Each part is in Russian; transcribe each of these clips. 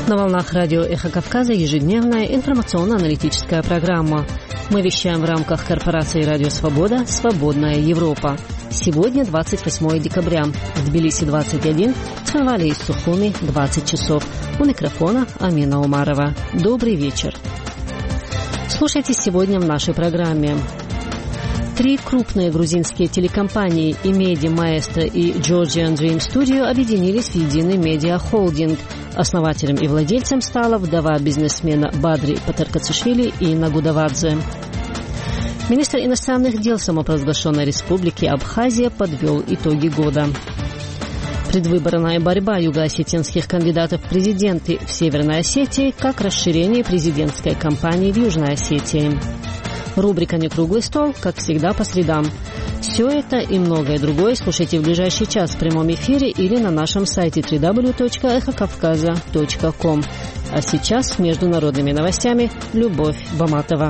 На волнах радио «Эхо Кавказа» ежедневная информационно-аналитическая программа. Мы вещаем в рамках корпорации «Радио Свобода. Свободная Европа». Сегодня 28 декабря. В Тбилиси 21, в Цхинвале и Сухуми 20 часов. У микрофона Амина Умарова. Добрый вечер. Слушайте сегодня в нашей программе. 3 крупные грузинские телекомпании Imedi, Maestro и Georgian Dream Studio объединились в единый медиа-холдинг. Основателем и владельцем стала вдова бизнесмена Бадри Патаркацишвили Инна Гудавадзе. Министр иностранных дел самопровозглашенной республики Абхазия подвел итоги года. Предвыборная борьба юго-осетинских кандидатов в президенты в Северной Осетии как расширение президентской кампании в Южной Осетии. Рубрика «Некруглый стол», как всегда, по средам. Все это и многое другое слушайте в ближайший час в прямом эфире или на нашем сайте www.ekhokavkaza.com. А сейчас с международными новостями Любовь Баматова.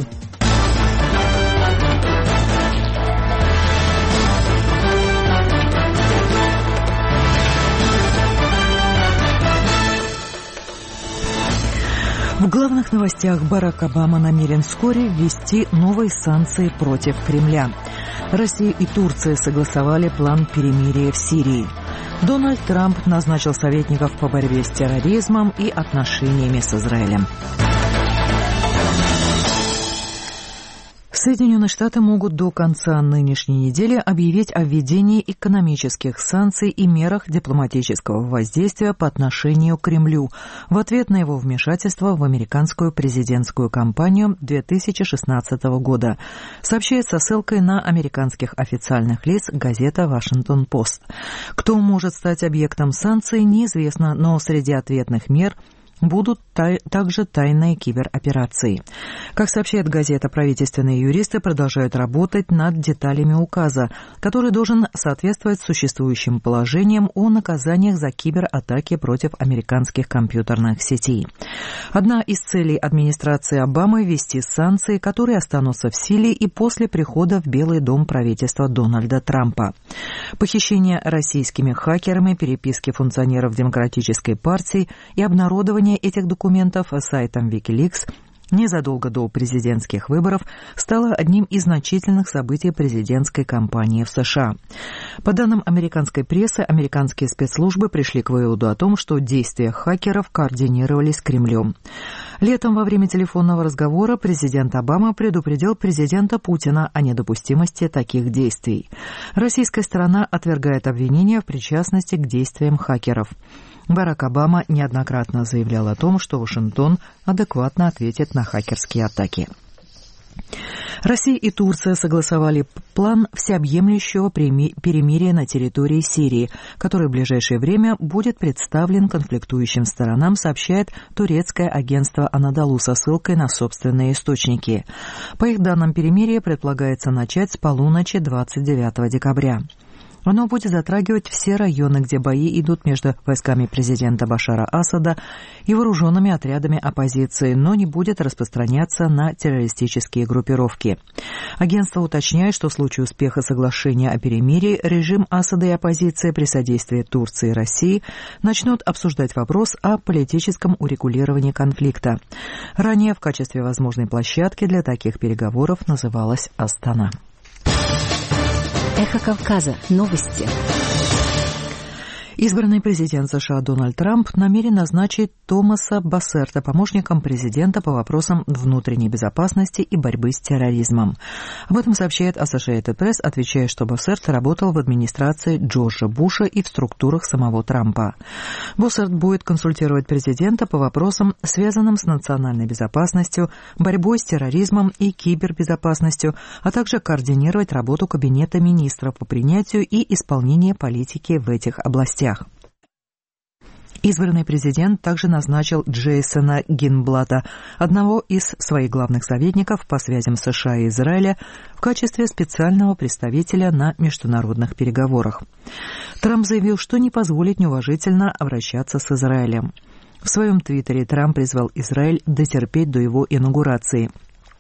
В главных новостях: Барак Обама намерен вскоре ввести новые санкции против Кремля. Россия и Турция согласовали план перемирия в Сирии. Дональд Трамп назначил советников по борьбе с терроризмом и отношениями с Израилем. Соединенные Штаты могут до конца нынешней недели объявить о введении экономических санкций и мерах дипломатического воздействия по отношению к Кремлю в ответ на его вмешательство в американскую президентскую кампанию 2016 года, сообщает со ссылкой на американских официальных лиц газета «Вашингтон-Пост». Кто может стать объектом санкций, неизвестно, но среди ответных мер будут также тайные кибероперации. Как сообщает газета, правительственные юристы продолжают работать над деталями указа, который должен соответствовать существующим положениям о наказаниях за кибератаки против американских компьютерных сетей. Одна из целей администрации Обамы – ввести санкции, которые останутся в силе и после прихода в Белый дом правительства Дональда Трампа. Похищение российскими хакерами переписки функционеров Демократической партии и обнародование этих документов сайтом Wikileaks незадолго до президентских выборов стало одним из значительных событий президентской кампании в США. По данным американской прессы, американские спецслужбы пришли к выводу о том, что действия хакеров координировались Кремлем. Летом во время телефонного разговора президент Обама предупредил президента Путина о недопустимости таких действий. Российская сторона отвергает обвинения в причастности к действиям хакеров. Барак Обама неоднократно заявлял о том, что Вашингтон адекватно ответит на хакерские атаки. Россия и Турция согласовали план всеобъемлющего перемирия на территории Сирии, который в ближайшее время будет представлен конфликтующим сторонам, сообщает турецкое агентство «Анадолу» со ссылкой на собственные источники. По их данным, перемирие предполагается начать с полуночи 29 декабря. Оно будет затрагивать все районы, где бои идут между войсками президента Башара Асада и вооруженными отрядами оппозиции, но не будет распространяться на террористические группировки. Агентство уточняет, что в случае успеха соглашения о перемирии режим Асада и оппозиция при содействии Турции и России начнут обсуждать вопрос о политическом урегулировании конфликта. Ранее в качестве возможной площадки для таких переговоров называлась Астана. Эхо Кавказа. Новости. Избранный президент США Дональд Трамп намерен назначить Томаса Боссерта помощником президента по вопросам внутренней безопасности и борьбы с терроризмом. Об этом сообщает Associated Press, отвечая, что Боссерт работал в администрации Джорджа Буша и в структурах самого Трампа. Боссерт будет консультировать президента по вопросам, связанным с национальной безопасностью, борьбой с терроризмом и кибербезопасностью, а также координировать работу Кабинета министров по принятию и исполнению политики в этих областях. Избранный президент также назначил Джейсона Гинблата, одного из своих главных советников по связям США и Израиля, в качестве специального представителя на международных переговорах. Трамп заявил, что не позволит неуважительно обращаться с Израилем. В своем твиттере Трамп призвал Израиль дотерпеть до его инаугурации.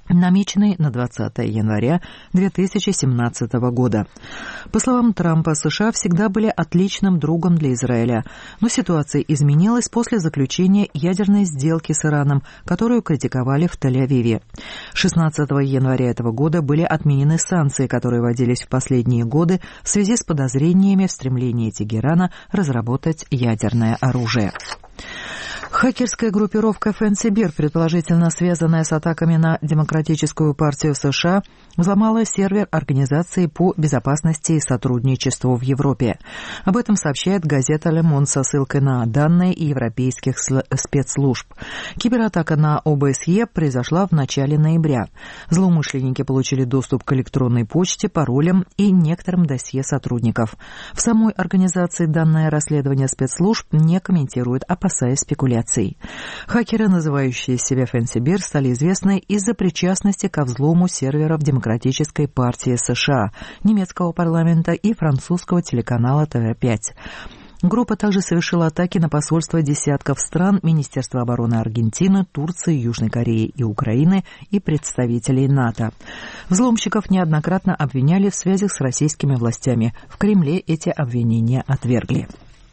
намеченный на 20 января 2017 года. По словам Трампа, США всегда были отличным другом для Израиля, но ситуация изменилась после заключения ядерной сделки с Ираном, которую критиковали в Тель-Авиве. 16 января этого года были отменены санкции, которые вводились в последние годы в связи с подозрениями в стремлении Тегерана разработать ядерное оружие. Хакерская группировка Фенсибир, предположительно связанная с атаками на Демократическую партию США, взломала сервер Организации по безопасности и сотрудничеству в Европе. Об этом сообщает газета «Le Monde» со ссылкой на данные европейских спецслужб. Кибератака на ОБСЕ произошла в начале ноября. Злоумышленники получили доступ к электронной почте, паролям и некоторым досье сотрудников. В самой организации данное расследование спецслужб не комментирует, опасаясь спекуляций. Хакеры, называющие себя Фенсибир, стали известны из-за причастности ко взлому серверов Демократической партии США, немецкого парламента и французского телеканала ТВ-5. Группа также совершила атаки на посольства десятков стран, Министерства обороны Аргентины, Турции, Южной Кореи и Украины и представителей НАТО. Взломщиков неоднократно обвиняли в связях с российскими властями. В Кремле эти обвинения отвергли.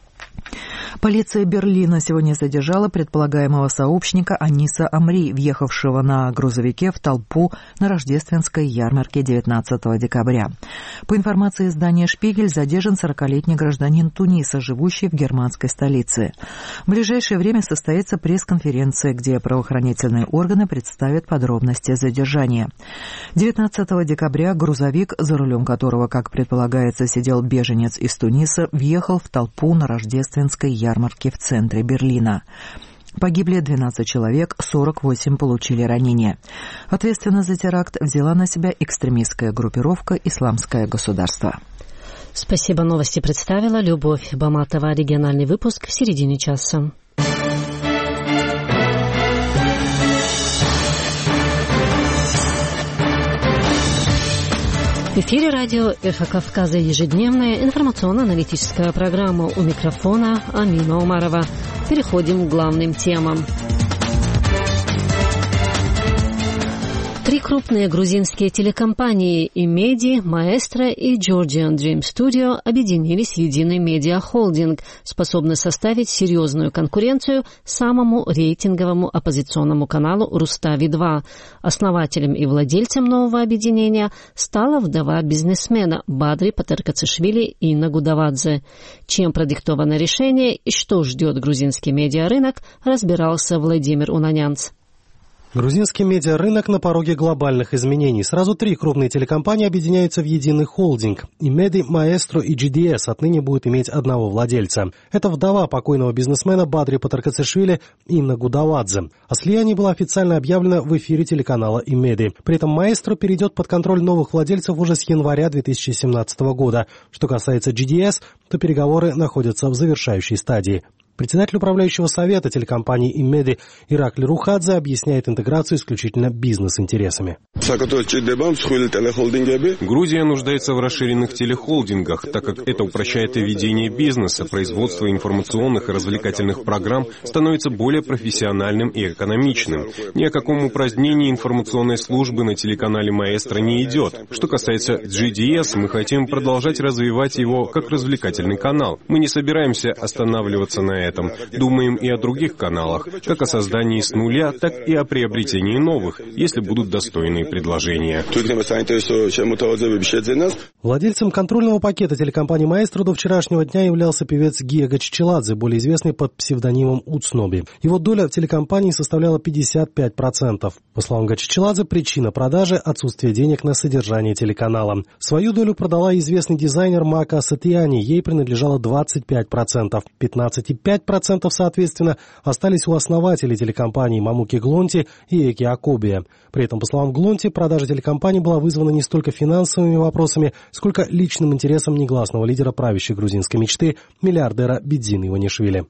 Полиция Берлина сегодня задержала предполагаемого сообщника Аниса Амри, въехавшего на грузовике в толпу на рождественской ярмарке 19 декабря. По информации издания «Шпигель», задержан 40-летний гражданин Туниса, живущий в германской столице. В ближайшее время состоится пресс-конференция, где правоохранительные органы представят подробности задержания. 19 декабря грузовик, за рулем которого, как предполагается, сидел беженец из Туниса, въехал в толпу на рождественской ярмарке в центре Берлина. Погибли 12 человек, 48 получили ранения. Ответственность за теракт взяла на себя экстремистская группировка «Исламское государство». Спасибо. Новости представила Любовь Баматова. Региональный выпуск в середине часа. В эфире радио «Эхо Кавказа», ежедневная информационно-аналитическая программа. У микрофона Амина Умарова. Переходим к главным темам. Три крупные грузинские телекомпании Имеди, Маэстро и Georgian Dream Studio объединились в единый медиахолдинг, способный составить серьезную конкуренцию самому рейтинговому оппозиционному каналу Рустави-2. Основателем и владельцем нового объединения стала вдова бизнесмена Бадри Патаркацишвили Инна Гудавадзе. Чем продиктовано решение и что ждет грузинский медиарынок, разбирался Владимир Унанянц. Грузинский медиарынок на пороге глобальных изменений. Сразу три крупные телекомпании объединяются в единый холдинг. Имеди, Маэстро и GDS отныне будут иметь одного владельца. Это вдова покойного бизнесмена Бадри Патаркацишвили Инна Гудавадзе. О слиянии было официально объявлено в эфире телеканала Имеди. При этом Маэстро перейдет под контроль новых владельцев уже с января 2017 года. Что касается GDS, то переговоры находятся в завершающей стадии. Председатель управляющего совета телекомпании Имеди Иракли Рухадзе объясняет интеграцию исключительно бизнес-интересами. Грузия нуждается в расширенных телехолдингах, так как это упрощает ведение бизнеса, производство информационных и развлекательных программ становится более профессиональным и экономичным. Ни о каком упразднении информационной службы на телеканале Маэстро не идет. Что касается GDS, мы хотим продолжать развивать его как развлекательный канал. Мы не собираемся останавливаться на этом. Думаем и о других каналах, как о создании с нуля, так и о приобретении новых, если будут достойные предложения. Владельцем контрольного пакета телекомпании «Маэстро» до вчерашнего дня являлся певец Гия Гачичеладзе, более известный под псевдонимом Уцноби. Его доля в телекомпании составляла 55%. По словам Гачичеладзе, причина продажи – отсутствие денег на содержание телеканала. Свою долю продала известный дизайнер Мака Сатьяни, ей принадлежало 25%. 15,5% соответственно остались у основателей телекомпаний Мамуки Глонти и Эки Акобия. При этом, по словам Глонти, продажа телекомпании была вызвана не столько финансовыми вопросами, сколько личным интересом негласного лидера правящей грузинской мечты, миллиардера Бидзина Иванишвили.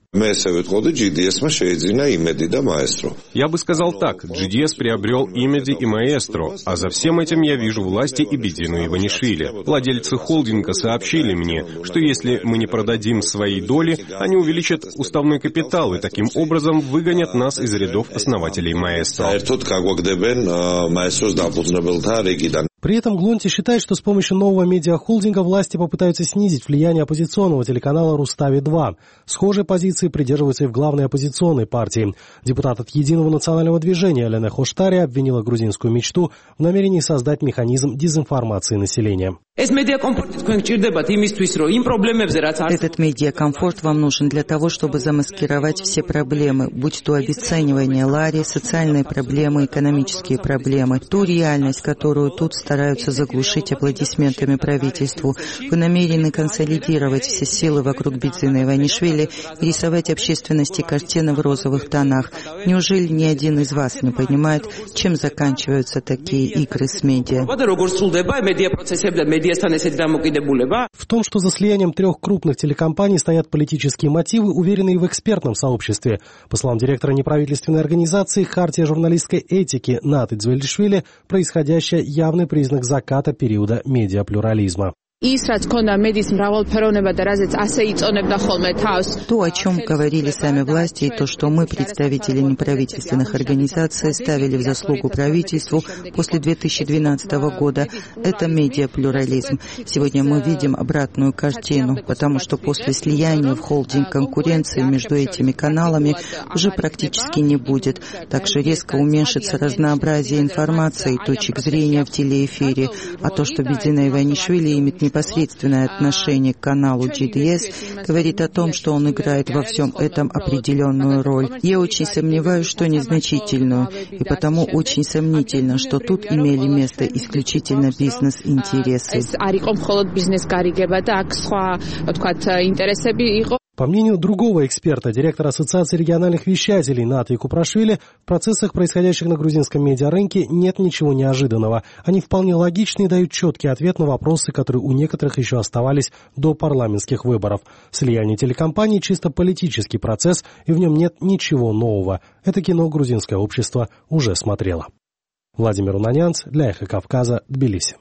Я бы сказал так, GDS приобрел Имеди и Маэстро, а за всем этим я вижу власти и Бидзину Иванишвили. Владельцы холдинга сообщили мне, что если мы не продадим свои доли, они увеличат уставной капитал и таким образом выгонят нас из рядов основателей Маэстро. При этом Глонти считает, что с помощью нового медиахолдинга власти попытаются снизить влияние оппозиционного телеканала «Рустави-2». Схожие позиции придерживаются и в главной оппозиционной партии. Депутат от Единого национального движения Елена Хоштари обвинила грузинскую мечту в намерении создать механизм дезинформации населения. Этот медиакомфорт вам нужен для того, чтобы замаскировать все проблемы, будь то обесценивание Лари, социальные проблемы, экономические проблемы, ту реальность, которую тут стараются заглушить аплодисментами правительству. Вы намерены консолидировать все силы вокруг Бидзина Иванишвили и рисовать общественности картины в розовых тонах. Неужели ни один из вас не понимает, чем заканчиваются такие игры с медиа? В том, что за слиянием 3 крупных телекомпаний стоят политические мотивы, уверены и в экспертном сообществе. По словам директора неправительственной организации «Хартия журналистской этики» Наты Дзвелишвили, происходящее явный признак заката периода медиаплюрализма. То, о чем говорили сами власти, и то, что мы, представители неправительственных организаций, ставили в заслугу правительству после 2012 года, это медиаплюрализм. Сегодня мы видим обратную картину, потому что после слияния в холдинг конкуренции между этими каналами уже практически не будет. Также резко уменьшится разнообразие информации и точек зрения в телеэфире. А то, что Бидзина Иванишвили имеет непосредственное отношение к каналу GDS, говорит о том, что он играет во всем этом определенную роль. Я очень сомневаюсь, что незначительную, и потому очень сомнительно, что тут имели место исключительно бизнес-интересы. По мнению другого эксперта, директора Ассоциации региональных вещателей Наты Купрашвили, в процессах, происходящих на грузинском медиарынке, нет ничего неожиданного. Они вполне логичны и дают четкий ответ на вопросы, которые у некоторых еще оставались до парламентских выборов. Слияние телекомпаний – чисто политический процесс, и в нем нет ничего нового. Это кино грузинское общество уже смотрело. Владимир Унанянц для Эхо Кавказа, Тбилиси.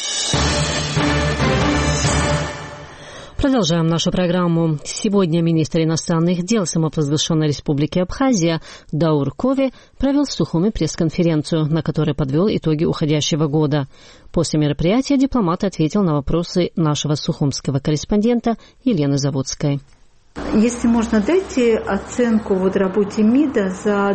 Продолжаем нашу программу. Сегодня министр иностранных дел самопровозглашенной республики Абхазия Даур Кове провел в Сухуми пресс-конференцию, на которой подвел итоги уходящего года. После мероприятия дипломат ответил на вопросы нашего сухумского корреспондента Елены Заводской. Если можно, дайте оценку работе МИДа за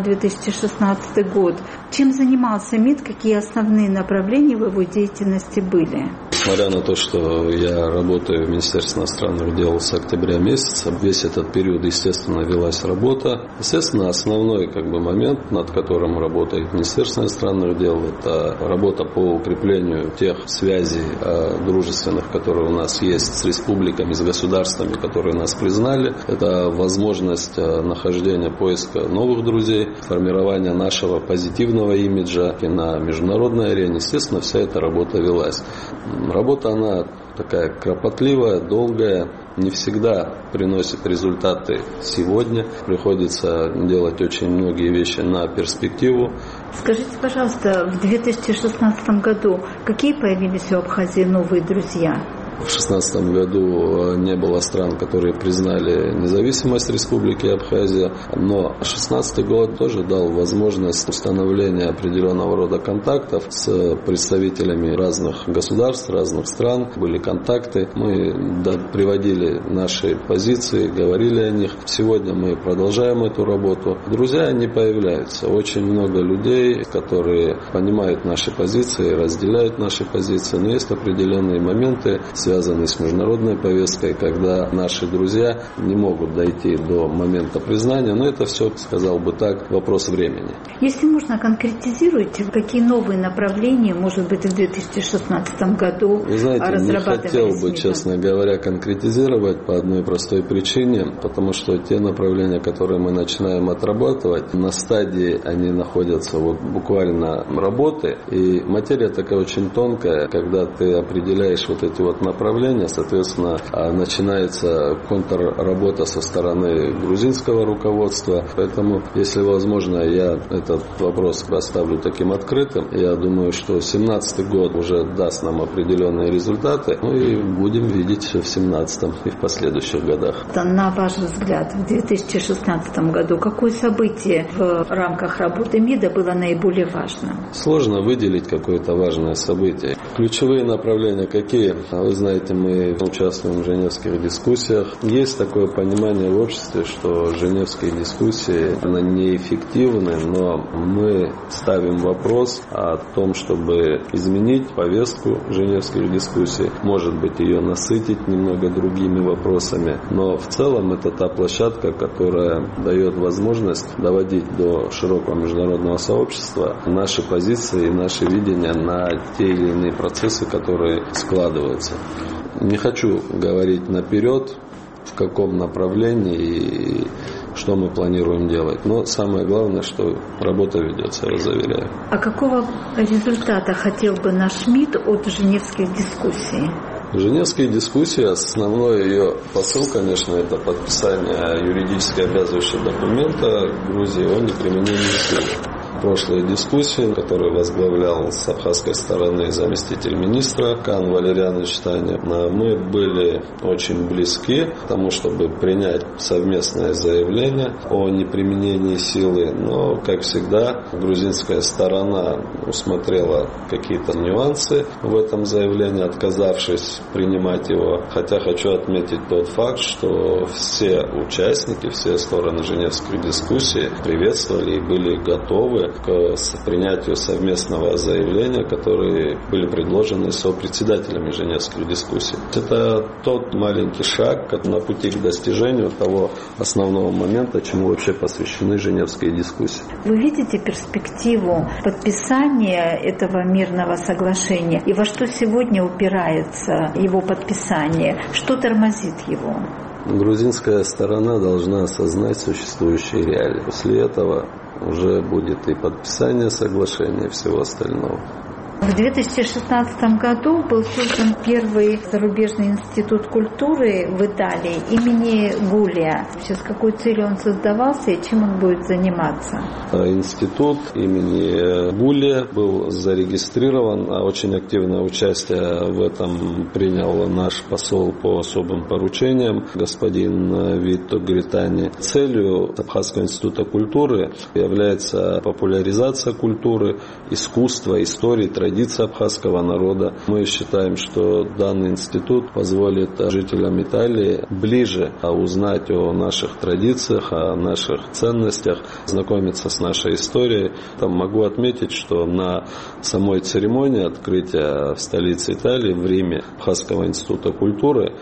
2016 год. Чем занимался МИД, какие основные направления в его деятельности были? Несмотря на то, что я работаю в Министерстве иностранных дел с октября месяца, весь этот период, естественно, велась работа. Естественно, основной момент, над которым работает Министерство иностранных дел, это работа по укреплению тех связей дружественных, которые у нас есть с республиками, с государствами, которые нас признали. Это возможность нахождения, поиска новых друзей, формирования нашего позитивного имиджа и на международной арене. Естественно, вся эта работа велась. Работа, она такая кропотливая, долгая, не всегда приносит результаты сегодня. Приходится делать очень многие вещи на перспективу. Скажите, пожалуйста, в 2016 году какие появились у Абхазии новые друзья? В 2016 году не было стран, которые признали независимость Республики Абхазия, но 2016 год тоже дал возможность установления определенного рода контактов с представителями разных государств, разных стран. Были контакты, мы приводили наши позиции, говорили о них. Сегодня мы продолжаем эту работу. Друзья не появляются. Очень много людей, которые понимают наши позиции, разделяют наши позиции, но есть определенные моменты, связанные с международной повесткой, когда наши друзья не могут дойти до момента признания, но это все, сказал бы так, вопрос времени. Если можно, конкретизируйте, какие новые направления, может быть, в 2016 году разрабатывались? Вы знаете, не хотел бы, честно говоря, конкретизировать по одной простой причине, потому что те направления, которые мы начинаем отрабатывать, на стадии они находятся буквально работы, и материя такая очень тонкая, когда ты определяешь эти направление, соответственно, начинается контрработа со стороны грузинского руководства. Поэтому, если возможно, я этот вопрос оставлю таким открытым. Я думаю, что 2017 год уже даст нам определенные результаты, и будем видеть в 2017 и в последующих годах. На ваш взгляд, в 2016 году какое событие в рамках работы МИДа было наиболее важным? Сложно выделить какое-то важное событие. Ключевые направления какие? Вы знаете, мы участвуем в женевских дискуссиях. Есть такое понимание в обществе, что женевские дискуссии неэффективны, но мы ставим вопрос о том, чтобы изменить повестку женевских дискуссий, может быть, ее насытить немного другими вопросами. Но в целом это та площадка, которая дает возможность доводить до широкого международного сообщества наши позиции и наши видения на те или иные процессы, которые складываются. Не хочу говорить наперед, в каком направлении и что мы планируем делать. Но самое главное, что работа ведется, я заверяю. А какого результата хотел бы наш МИД от женевских дискуссий? Женевские дискуссии, основной ее посыл, конечно, это подписание юридически обязывающего документа Грузии о неприменении силы. Прошлые дискуссии, которые возглавлял с абхазской стороны заместитель министра Кан Валерьянович Таня, мы были очень близки к тому, чтобы принять совместное заявление о неприменении силы. Но, как всегда, грузинская сторона усмотрела какие-то нюансы в этом заявлении, отказавшись принимать его. Хотя хочу отметить тот факт, что все участники, все стороны женевских дискуссий приветствовали и были готовы к принятию совместного заявления, которые были предложены сопредседателями женевских дискуссий. Это тот маленький шаг на пути к достижению того основного момента, чему вообще посвящены женевские дискуссии. Вы видите перспективу подписания этого мирного соглашения? И во что сегодня упирается его подписание? Что тормозит его? Грузинская сторона должна осознать существующие реалии. После этого уже будет и подписание соглашения и всего остального. В 2016 году был создан первый зарубежный институт культуры в Италии имени Гулия. С какой целью он создавался и чем он будет заниматься? Институт имени Гулия был зарегистрирован, а очень активное участие в этом принял наш посол по особым поручениям, господин Витто Гритани. Целью Абхазского института культуры является популяризация культуры, искусства, истории, традиции абхазского народа. Мы считаем, что данный институт позволит жителям Италии ближе узнать о наших традициях, о наших ценностях, знакомиться с нашей историей. Там могу отметить, что на самой церемонии открытия в столице Италии, в Риме, Абхазского института культуры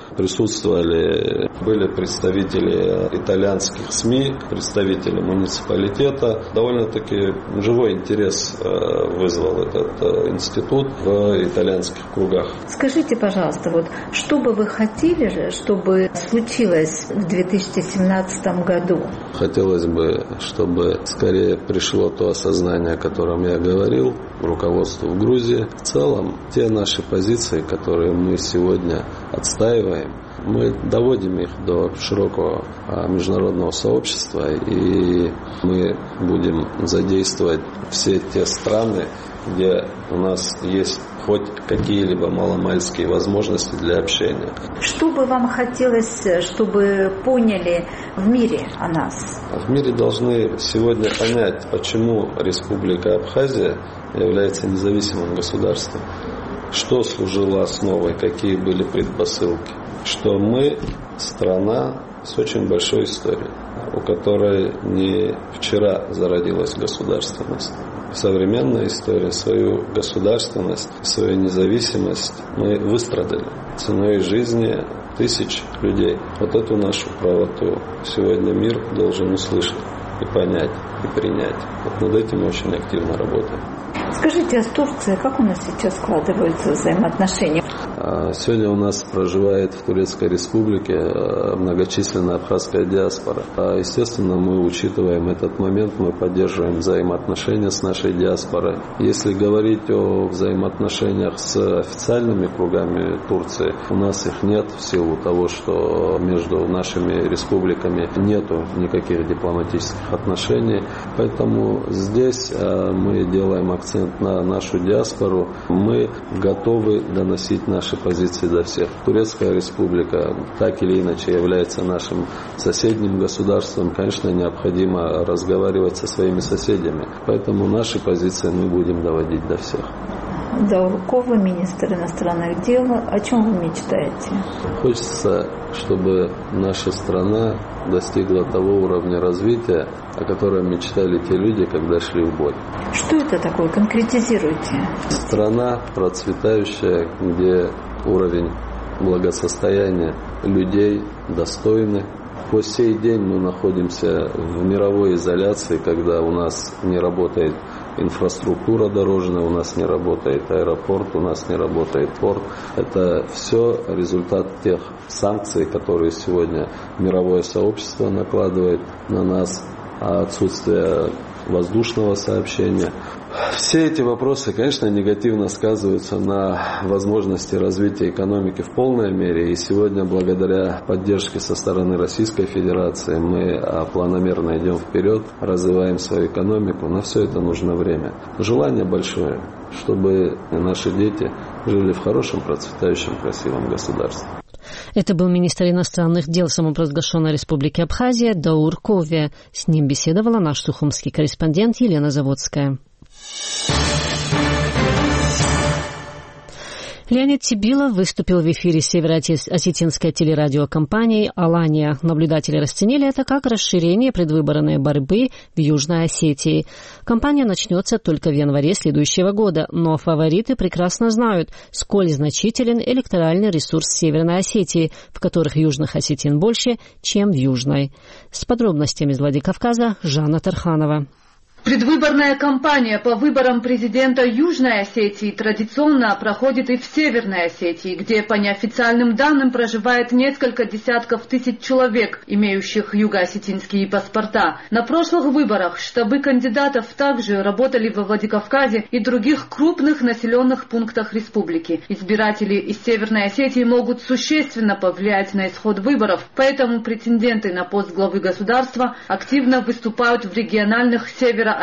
были представители итальянских СМИ, представители муниципалитета. Довольно-таки живой интерес вызвал этот институт в итальянских кругах. Скажите, пожалуйста, что бы вы хотели, чтобы случилось в 2017 году? Хотелось бы, чтобы скорее пришло то осознание, о котором я говорил, руководству в Грузии. В целом, те наши позиции, которые мы сегодня отстаиваем, мы доводим их до широкого международного сообщества, и мы будем задействовать все те страны, где у нас есть хоть какие-либо маломальские возможности для общения. Что бы вам хотелось, чтобы поняли в мире о нас? В мире должны сегодня понять, почему Республика Абхазия является независимым государством. Что служило основой, какие были предпосылки. Что мы страна с очень большой историей, у которой не вчера зародилась государственность. Современная история, свою государственность, свою независимость мы выстрадали ценой жизни тысяч людей. Эту нашу правоту сегодня мир должен услышать и понять, и принять. Над этим мы очень активно работаем. Скажите, а с Турцией как у нас сейчас складываются взаимоотношения? Сегодня у нас проживает в Турецкой Республике многочисленная абхазская диаспора. Естественно, мы учитываем этот момент, мы поддерживаем взаимоотношения с нашей диаспорой. Если говорить о взаимоотношениях с официальными кругами Турции, у нас их нет в силу того, что между нашими республиками нету никаких дипломатических отношений. Поэтому здесь мы делаем акцент на нашу диаспору. Мы готовы доносить наши позиции до всех. Турецкая Республика так или иначе является нашим соседним государством. Конечно, необходимо разговаривать со своими соседями. Поэтому наши позиции мы будем доводить до всех. Дауркова, министр иностранных дел. О чем вы мечтаете? Хочется, чтобы наша страна достигла того уровня развития, о котором мечтали те люди, когда шли в бой. Что это такое? Конкретизируйте. Страна процветающая, где уровень благосостояния людей достойный. По сей день мы находимся в мировой изоляции, когда у нас не работает инфраструктура дорожная, у нас не работает аэропорт, у нас не работает порт. Это все результат тех санкций, которые сегодня мировое сообщество накладывает на нас, отсутствие воздушного сообщения. Все эти вопросы, конечно, негативно сказываются на возможности развития экономики в полной мере. И сегодня, благодаря поддержке со стороны Российской Федерации, мы планомерно идем вперед, развиваем свою экономику. На все это нужно время. Желание большое, чтобы наши дети жили в хорошем, процветающем, красивом государстве. Это был министр иностранных дел самопровозглашенной Республики Абхазия Даур Кове. С ним беседовала наш сухумский корреспондент Елена Заводская. Леонид Тибилов выступил в эфире североосетинской телерадиокомпании «Алания». Наблюдатели расценили это как расширение предвыборной борьбы в Южной Осетии. Кампания начнется только в январе следующего года, но фавориты прекрасно знают, сколь значителен электоральный ресурс Северной Осетии, в которых южных осетин больше, чем в Южной. С подробностями из Владикавказа Жанна Тарханова. Предвыборная кампания по выборам президента Южной Осетии традиционно проходит и в Северной Осетии, где по неофициальным данным проживает несколько десятков тысяч человек, имеющих юго-осетинские паспорта. На прошлых выборах штабы кандидатов также работали во Владикавказе и других крупных населенных пунктах республики. Избиратели из Северной Осетии могут существенно повлиять на исход выборов, поэтому претенденты на пост главы государства активно выступают в региональных северо-осетинских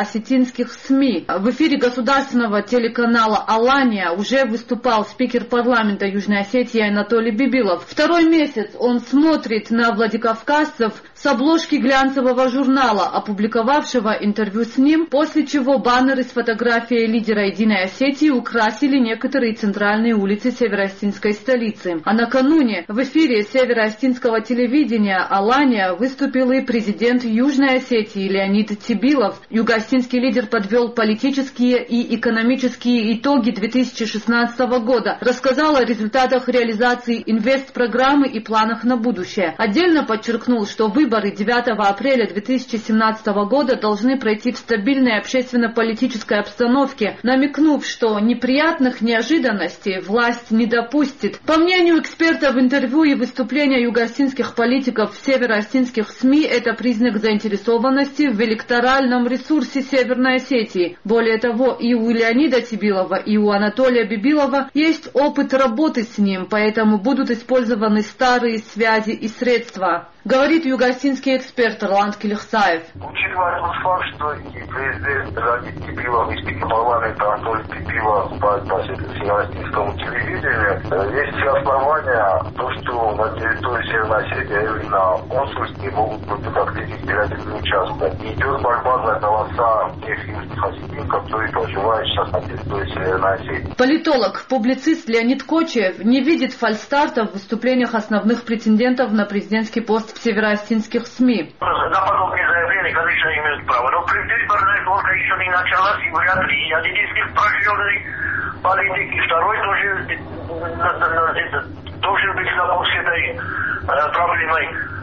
СМИ. В эфире государственного телеканала «Алания» уже выступал спикер парламента Южной Осетии Анатолий Бибилов. Второй месяц он смотрит на владикавказцев с обложки глянцевого журнала, опубликовавшего интервью с ним, после чего баннеры с фотографией лидера Единой Осетии украсили некоторые центральные улицы северо-осетинской столицы. А накануне в эфире северо-осетинского телевидения «Алания» выступил и президент Южной Осетии Леонид Тибилов. Юго-осетинский лидер подвел политические и экономические итоги 2016 года, рассказал о результатах реализации инвестпрограммы и планах на будущее. Отдельно подчеркнул, что выборы 9 апреля 2017 года должны пройти в стабильной общественно-политической обстановке, намекнув, что неприятных неожиданностей власть не допустит. По мнению экспертов, интервью и выступления юго-осетинских политиков в северо-осетинских СМИ – это признак заинтересованности в электоральном ресурсе Северной Осетии. Более того, и у Леонида Тибилова, и у Анатолия Бибилова есть опыт работы с ним, поэтому будут использованы старые связи и средства. Говорит юго-осетинский эксперт Роланд Келихсаев. Учитывая тот факт, что и президент Леонид Тибилов, и спикер парламента Анатолий Бибилов по северо-осетинскому телевидению, есть все основания, то, что на территории Северной Осетии именно консульские могут быть как-то избирательный участок. Идет борьба за голоса тех южных осетин, которые проживают сейчас на территории Северной Осетии. Политолог, публицист Леонид Кочиев не видит фальстарта в выступлениях основных претендентов на президентский пост в северо-осетинских СМИ. На подобные заявления, конечно, имеют право, но предвыборная гонка еще не началась, и вряд ли один из них прожженный политик, и второй должен быть знаком с этой проблемой.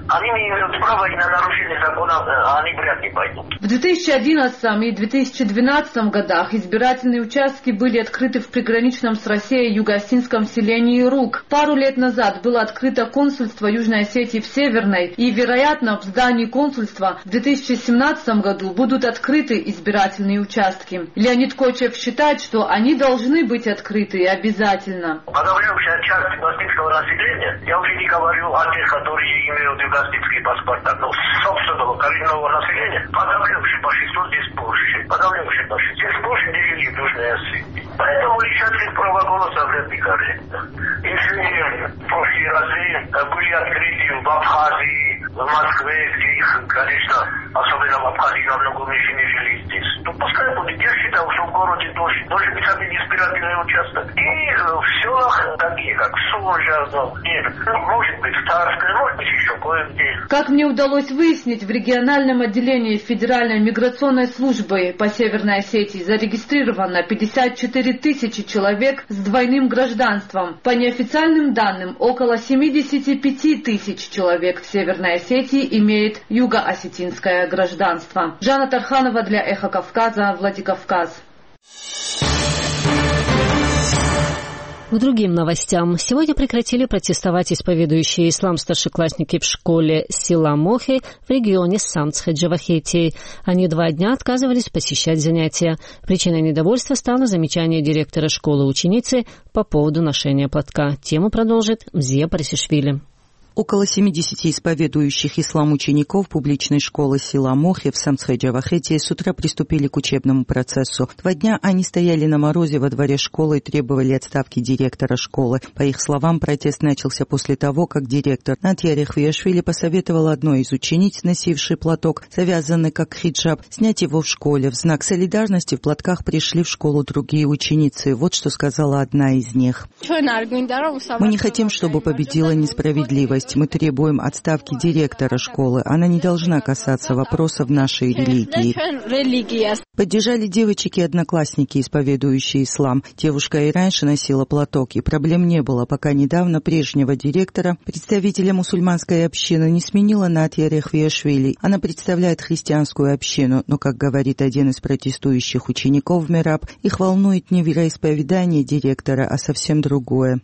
Они не имеют права, и на нарушение закона они вряд ли пойдут. В 2011 и 2012 годах избирательные участки были открыты в приграничном с Россией юго-осетинском селении Рук. Пару лет назад было открыто консульство Южной Осетии в Северной, и, вероятно, в здании консульства в 2017 году будут открыты избирательные участки. Леонид Кочев считает, что они должны быть открыты обязательно. Подавляющая часть югославского населения, я уже не говорю о тех, которые имеют югославские паспорта, но собственного коренного населения, подавляющее большинство здесь Польши. Подавляющее большинство здесь Польши не жили в Южной Осетии. Поэтому лишать их права голоса вряд ли корректно. Если в прошлые разы были открыты в Абхазии, в Москве, где их, конечно, особенно в Абхазии намного меньше не жили здесь, то пускай будет. Я считаю, что в городе должен быть один избирательный участок. И в селах такие, как Сужа, может быть, Старская, может быть, еще кое-где. Как мне удалось выяснить, в региональном отделении Федеральной миграционной службы по Северной Осетии зарегистрировано 54 тысячи человек с двойным гражданством. По неофициальным данным, около 75 тысяч человек в Северной Осетии имеет юго-осетинское гражданство. Жанна Тарханова для Эхо Кавказа, Владикавказ. К другим новостям. Сегодня прекратили протестовать исповедующие ислам старшеклассники в школе села Мохи в регионе Самцхе-Джавахетии. Они 2 дня отказывались посещать занятия. Причиной недовольства стало замечание директора школы ученицы по поводу ношения платка. Тему продолжит Мзия Парисишвили. Около 70 исповедующих ислам учеников публичной школы села Мохи в Самцхе-Джавахетии с утра приступили к учебному процессу. 2 дня они стояли на морозе во дворе школы и требовали отставки директора школы. По их словам, протест начался после того, как директор Натья Рехвиашвили посоветовала одной из учениц, носившей платок, завязанный как хиджаб, снять его в школе. В знак солидарности в платках пришли в школу другие ученицы. Вот что сказала одна из них. «Мы не хотим, чтобы победила несправедливость. Мы требуем отставки директора школы. Она не должна касаться вопросов нашей религии». Поддержали девочек и одноклассники, исповедующие ислам. Девушка и раньше носила платок, и проблем не было, пока недавно прежнего директора, представителя мусульманской общины, не сменила Натья Рехвиашвили. Она представляет христианскую общину, но, как говорит один из протестующих учеников Мираб, их волнует не вероисповедание директора, а совсем другое.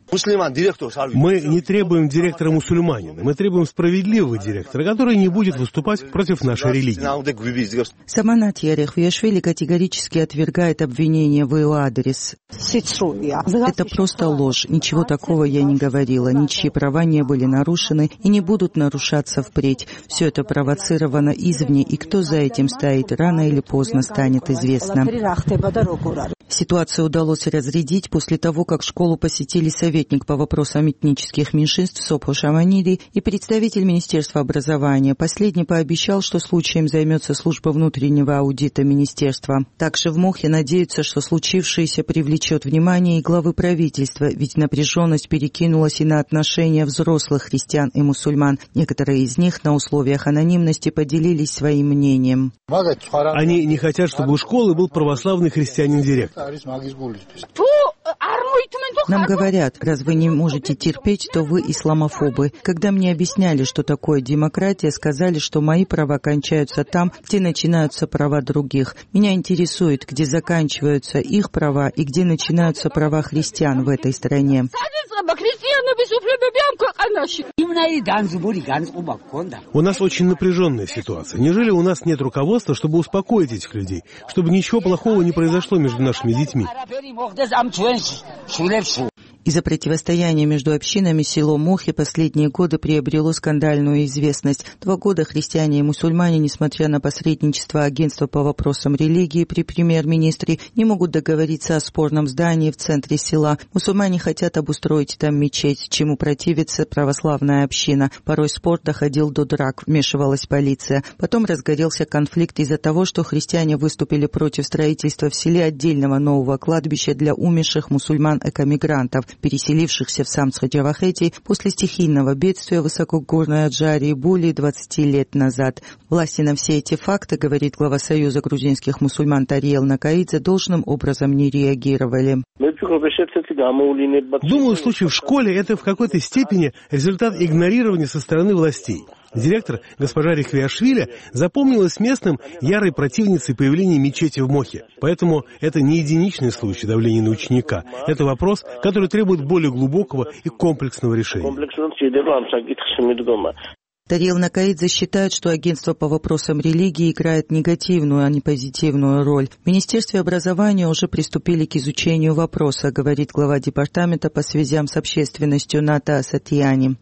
Мы не требуем директора мусульманина. Мы требуем справедливого директора, который не будет выступать против нашей религии. Сама Натья Рехвиашвили категорически отвергает обвинения в ее адрес. Это просто ложь. Ничего такого я не говорила. Ничьи права не были нарушены и не будут нарушаться впредь. Все это провоцировано извне, и кто за этим стоит, рано или поздно станет известно. Ситуацию удалось разрядить после того, как школу посетили советник по вопросам этнических меньшинств Сопхо Шаманиди и представитель Министерства образования. Последний пообещал, что случаем займется служба внутреннего аудита министерства. Также в Мохе надеются, что случившееся привлечет внимание и главы правительства, ведь напряженность перекинулась и на отношения взрослых христиан и мусульман. Некоторые из них на условиях анонимности поделились своим мнением. Они не хотят, чтобы у школы был православный христианин-директор. Нам говорят, раз вы не можете терпеть, то вы исламофобы. Когда мне объясняли, что такое демократия, сказали, что мои права кончаются там, где начинаются права других. Меня интересует, где заканчиваются их права и где начинаются права христиан в этой стране. У нас очень напряженная ситуация. Неужели у нас нет руководства, чтобы успокоить этих людей, чтобы ничего плохого не произошло между нашими детьми? Из-за противостояния между общинами село Мохи последние годы приобрело скандальную известность. 2 года христиане и мусульмане, несмотря на посредничество агентства по вопросам религии при премьер-министре, не могут договориться о спорном здании в центре села. Мусульмане хотят обустроить там мечеть, чему противится православная община. Порой спор доходил до драк, вмешивалась полиция. Потом разгорелся конфликт из-за того, что христиане выступили против строительства в селе отдельного нового кладбища для умерших мусульман-экомигрантов, переселившихся в Самцхе-Джавахетии после стихийного бедствия в высокогорной Аджарии более 20 лет назад. Власти на все эти факты, говорит глава Союза грузинских мусульман Тариел Накаидзе, должным образом не реагировали. Думаю, случай в школе – это в какой-то степени результат игнорирования со стороны властей. Директор, госпожа Рихвиашвили, запомнилась местным ярой противницей появления мечети в Мохе. Поэтому это не единичный случай давления на ученика. Это вопрос, который требует более глубокого и комплексного решения. Тарил Накаидзе считает, что агентство по вопросам религии играет негативную, а не позитивную роль. В Министерстве образования уже приступили к изучению вопроса, говорит глава департамента по связям с общественностью Ната Асатьяни.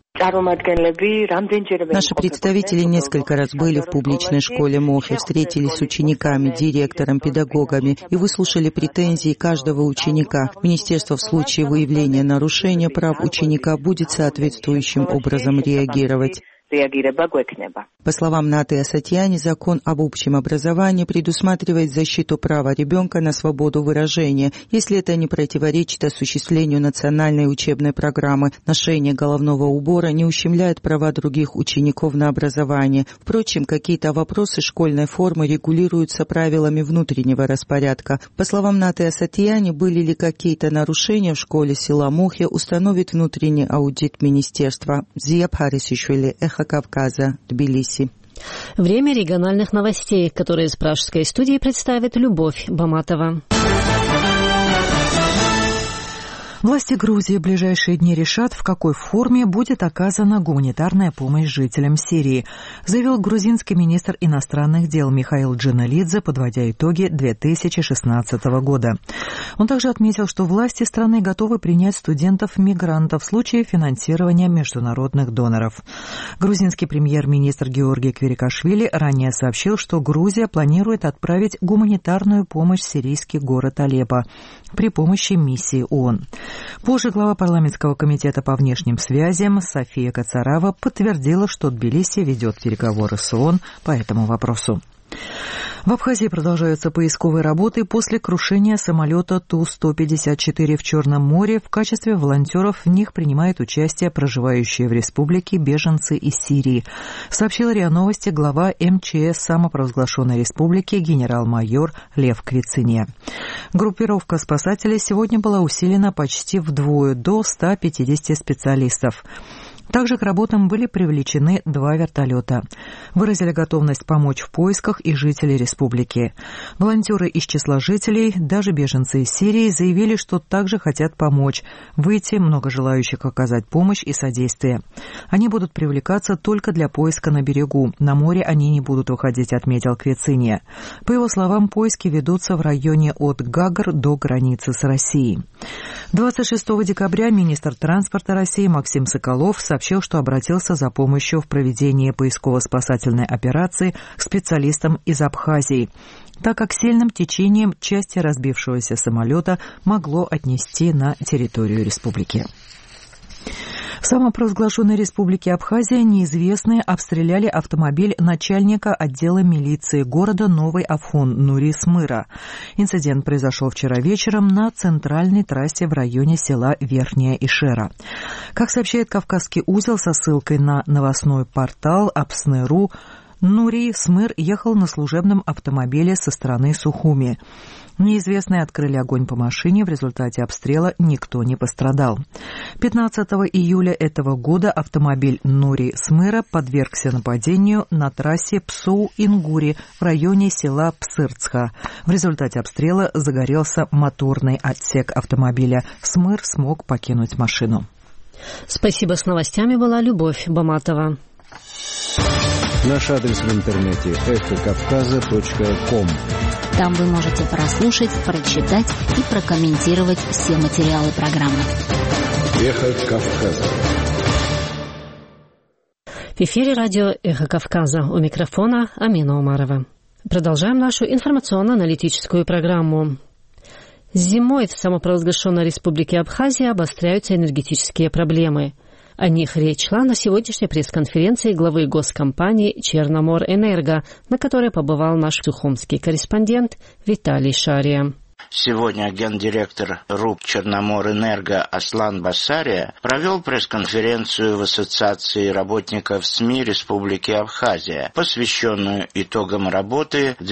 Наши представители несколько раз были в публичной школе Мохи, встретились с учениками, директором, педагогами и выслушали претензии каждого ученика. Министерство в случае выявления нарушения прав ученика будет соответствующим образом реагировать. По словам Наты Асатьяни, закон об общем образовании предусматривает защиту права ребенка на свободу выражения, если это не противоречит осуществлению национальной учебной программы. Ношение головного убора не ущемляет права других учеников на образование. Впрочем, какие-то вопросы школьной формы регулируются правилами внутреннего распорядка. По словам Наты Асатьяни, были ли какие-то нарушения в школе села Мохи, установит внутренний аудит министерства. Зия Пхарисишвили, Эхо Кавказа, Тбилиси. Время региональных новостей, которые из пражской студии представит Любовь Баматова. Власти Грузии в ближайшие дни решат, в какой форме будет оказана гуманитарная помощь жителям Сирии, заявил грузинский министр иностранных дел Михаил Джаналидзе, подводя итоги 2016 года. Он также отметил, что власти страны готовы принять студентов-мигрантов в случае финансирования международных доноров. Грузинский премьер-министр Георгий Квирикашвили ранее сообщил, что Грузия планирует отправить гуманитарную помощь в сирийский город Алеппо при помощи миссии ООН. Позже глава парламентского комитета по внешним связям София Кацарава подтвердила, что Тбилиси ведет переговоры с ООН по этому вопросу. В Абхазии продолжаются поисковые работы после крушения самолета Ту-154 в Черном море. В качестве волонтеров в них принимают участие проживающие в республике беженцы из Сирии, сообщил РИА Новости глава МЧС самопровозглашенной республики генерал-майор Лев Квицине. Группировка спасателей сегодня была усилена почти вдвое, до 150 специалистов. Также к работам были привлечены 2 вертолета. Выразили готовность помочь в поисках и жители республики. Волонтеры из числа жителей, даже беженцы из Сирии, заявили, что также хотят помочь. Выйти много желающих оказать помощь и содействие. Они будут привлекаться только для поиска на берегу. На море они не будут выходить, отметил Квицине. По его словам, поиски ведутся в районе от Гагр до границы с Россией. 26 декабря министр транспорта России Максим Соколов сообщил, что обратился за помощью в проведении поисково-спасательной операции к специалистам из Абхазии, так как сильным течением части разбившегося самолета могло отнести на территорию республики. В самопровозглашенной республике Абхазия неизвестные обстреляли автомобиль начальника отдела милиции города Новый Афон Нури Смыра. Инцидент произошел вчера вечером на центральной трассе в районе села Верхняя Ишера. Как сообщает Кавказский узел со ссылкой на новостной портал Апсны.ру, Нури Смыр ехал на служебном автомобиле со стороны Сухуми. Неизвестные открыли огонь по машине, в результате обстрела никто не пострадал. 15 июля этого года автомобиль Нури Смыра подвергся нападению на трассе Псоу-Ингури в районе села Псырцха. В результате обстрела загорелся моторный отсек автомобиля. Смыр смог покинуть машину. Спасибо, с новостями была Любовь Баматова. Наш адрес в интернете эхокавказа.ком. Там вы можете прослушать, прочитать и прокомментировать все материалы программы. Эхо Кавказа. В эфире радио «Эхо Кавказа». У микрофона Амина Умарова. Продолжаем нашу информационно-аналитическую программу. Зимой в самопровозглашенной республике Абхазия обостряются энергетические проблемы. О них речь шла на сегодняшней пресс-конференции главы госкомпании «Черноморэнерго», на которой побывал наш сухумский корреспондент Виталий Шария. Сегодня гендиректор РУП «Черноморэнерго» Аслан Басария провел пресс-конференцию в Ассоциации работников СМИ Республики Абхазия, посвященную итогам работы в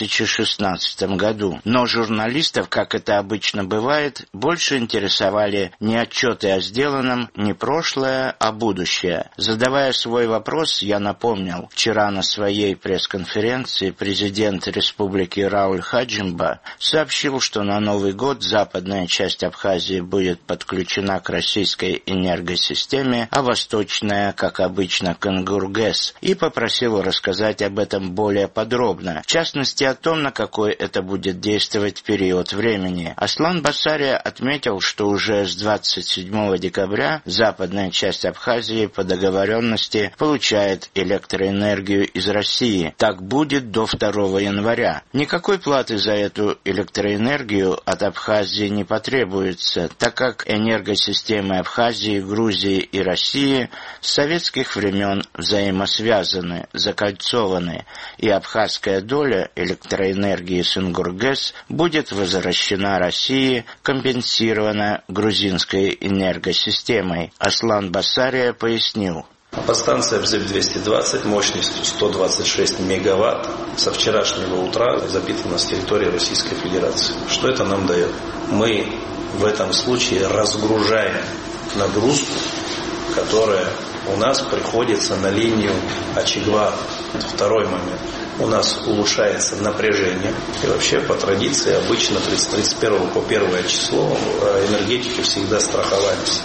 2016 году. Но журналистов, как это обычно бывает, больше интересовали не отчеты о сделанном, не прошлое, а будущее. Задавая свой вопрос, я напомнил, вчера на своей пресс-конференции президент Республики Рауль Хаджимба сообщил, что на Новый год западная часть Абхазии будет подключена к российской энергосистеме, а восточная, как обычно, к Ингургэс, и попросил рассказать об этом более подробно, в частности о том, на какой это будет действовать период времени. Аслан Басария отметил, что уже с 27 декабря западная часть Абхазии по договоренности получает электроэнергию из России. Так будет до 2 января. Никакой платы за эту электроэнергию от Абхазии не потребуется, так как энергосистемы Абхазии, Грузии и России с советских времен взаимосвязаны, закольцованы, и абхазская доля электроэнергии с Ингургэс будет возвращена России, компенсирована грузинской энергосистемой. Аслан Басария пояснил. Подстанция БЗИП-220 мощностью 126 мегаватт со вчерашнего утра запитана с территории Российской Федерации. Что это нам дает? Мы в этом случае разгружаем нагрузку, которая у нас приходится на линию Очегва. Второй момент. У нас улучшается напряжение. И вообще по традиции обычно с 31 по 1 число энергетики всегда страховались.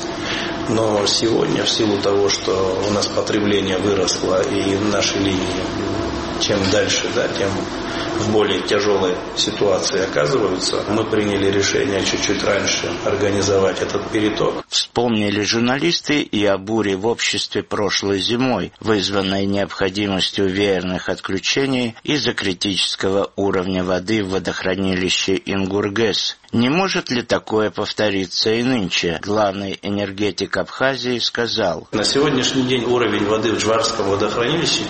Но сегодня, в силу того, что у нас потребление выросло и наши линии, чем дальше, тем в более тяжелой ситуации оказываются, мы приняли решение чуть-чуть раньше организовать этот переток. Вспомнили журналисты и о буре в обществе прошлой зимой, вызванной необходимостью веерных отключений из-за критического уровня воды в водохранилище Ингургэс. Не может ли такое повториться и нынче? Главный энергетик Абхазии сказал. На сегодняшний день уровень воды в Джварском водохранилище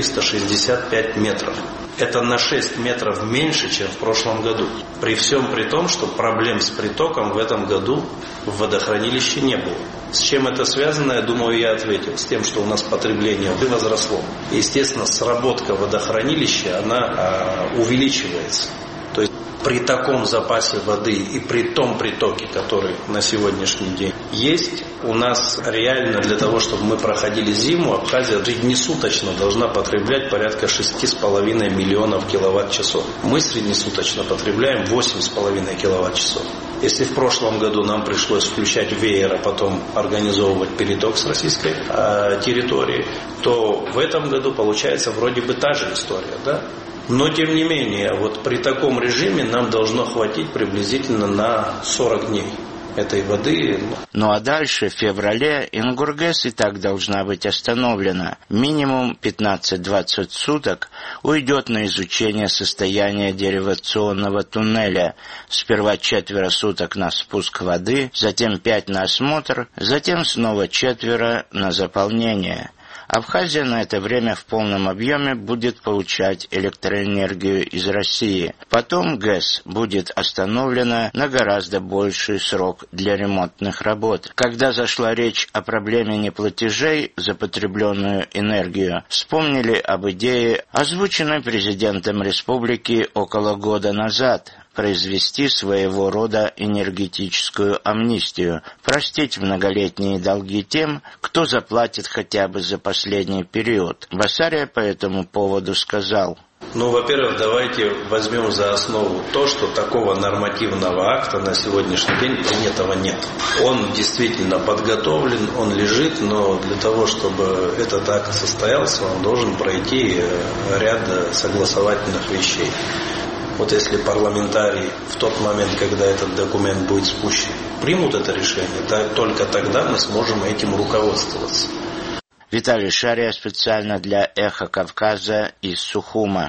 465 метров. Это на 6 метров меньше, чем в прошлом году. При всем при том, что проблем с притоком в этом году в водохранилище не было. С чем это связано, я думаю, я ответил. С тем, что у нас потребление воды возросло. Естественно, сработка водохранилища, она увеличивается. То есть при таком запасе воды и при том притоке, который на сегодняшний день есть, у нас реально для того, чтобы мы проходили зиму, Абхазия среднесуточно должна потреблять порядка 6,5 миллионов киловатт-часов. Мы среднесуточно потребляем 8,5 киловатт-часов. Если в прошлом году нам пришлось включать веер, а потом организовывать переток с российской территории, то в этом году получается вроде бы та же история, да? Но, тем не менее, вот при таком режиме нам должно хватить приблизительно на 40 дней этой воды. Ну а дальше, в феврале, Ингургэс и так должна быть остановлена. Минимум 15-20 суток уйдет на изучение состояния деривационного туннеля. Сперва 4 суток на спуск воды, затем 5 на осмотр, затем снова 4 на заполнение. Абхазия на это время в полном объеме будет получать электроэнергию из России. Потом ГЭС будет остановлена на гораздо больший срок для ремонтных работ. Когда зашла речь о проблеме неплатежей за потребленную энергию, вспомнили об идее, озвученной президентом республики около года назад, произвести своего рода энергетическую амнистию, простить многолетние долги тем, кто заплатит хотя бы за последний период. Басария по этому поводу сказал. Во-первых, давайте возьмем за основу то, что такого нормативного акта на сегодняшний день принятого нет. Он действительно подготовлен, он лежит, но для того, чтобы этот акт состоялся, он должен пройти ряд согласовательных вещей. Вот если парламентарии в тот момент, когда этот документ будет спущен, примут это решение, только тогда мы сможем этим руководствоваться. Виталий Шария специально для «Эхо Кавказа» из Сухума.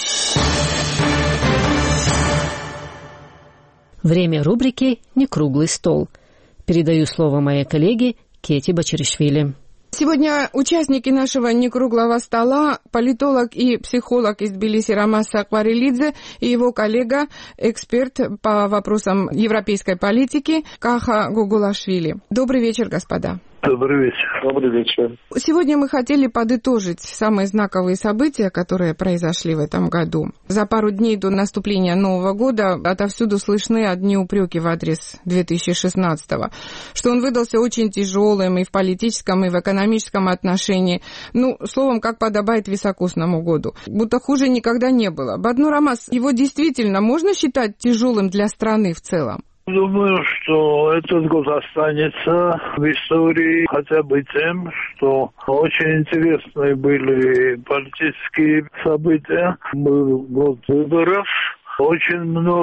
Время рубрики «Некруглый стол». Передаю слово моей коллеге Кети Бачаришвили. Сегодня участники нашего некруглого стола политолог и психолог из Тбилиси Рамаз Сакварелидзе и его коллега, эксперт по вопросам европейской политики Каха Гугулашвили. Добрый вечер, господа. Добрый вечер. Добрый вечер. Сегодня мы хотели подытожить самые знаковые события, которые произошли в этом году. За пару дней до наступления Нового года отовсюду слышны одни упреки в адрес 2016-го, что он выдался очень тяжелым и в политическом, и в экономическом отношении. Словом, как подобает високосному году. Будто хуже никогда не было. Баднур Рамаз, его действительно можно считать тяжелым для страны в целом? Думаю, что этот год останется в истории хотя бы тем, что очень интересные были политические события. Был год выборов. Очень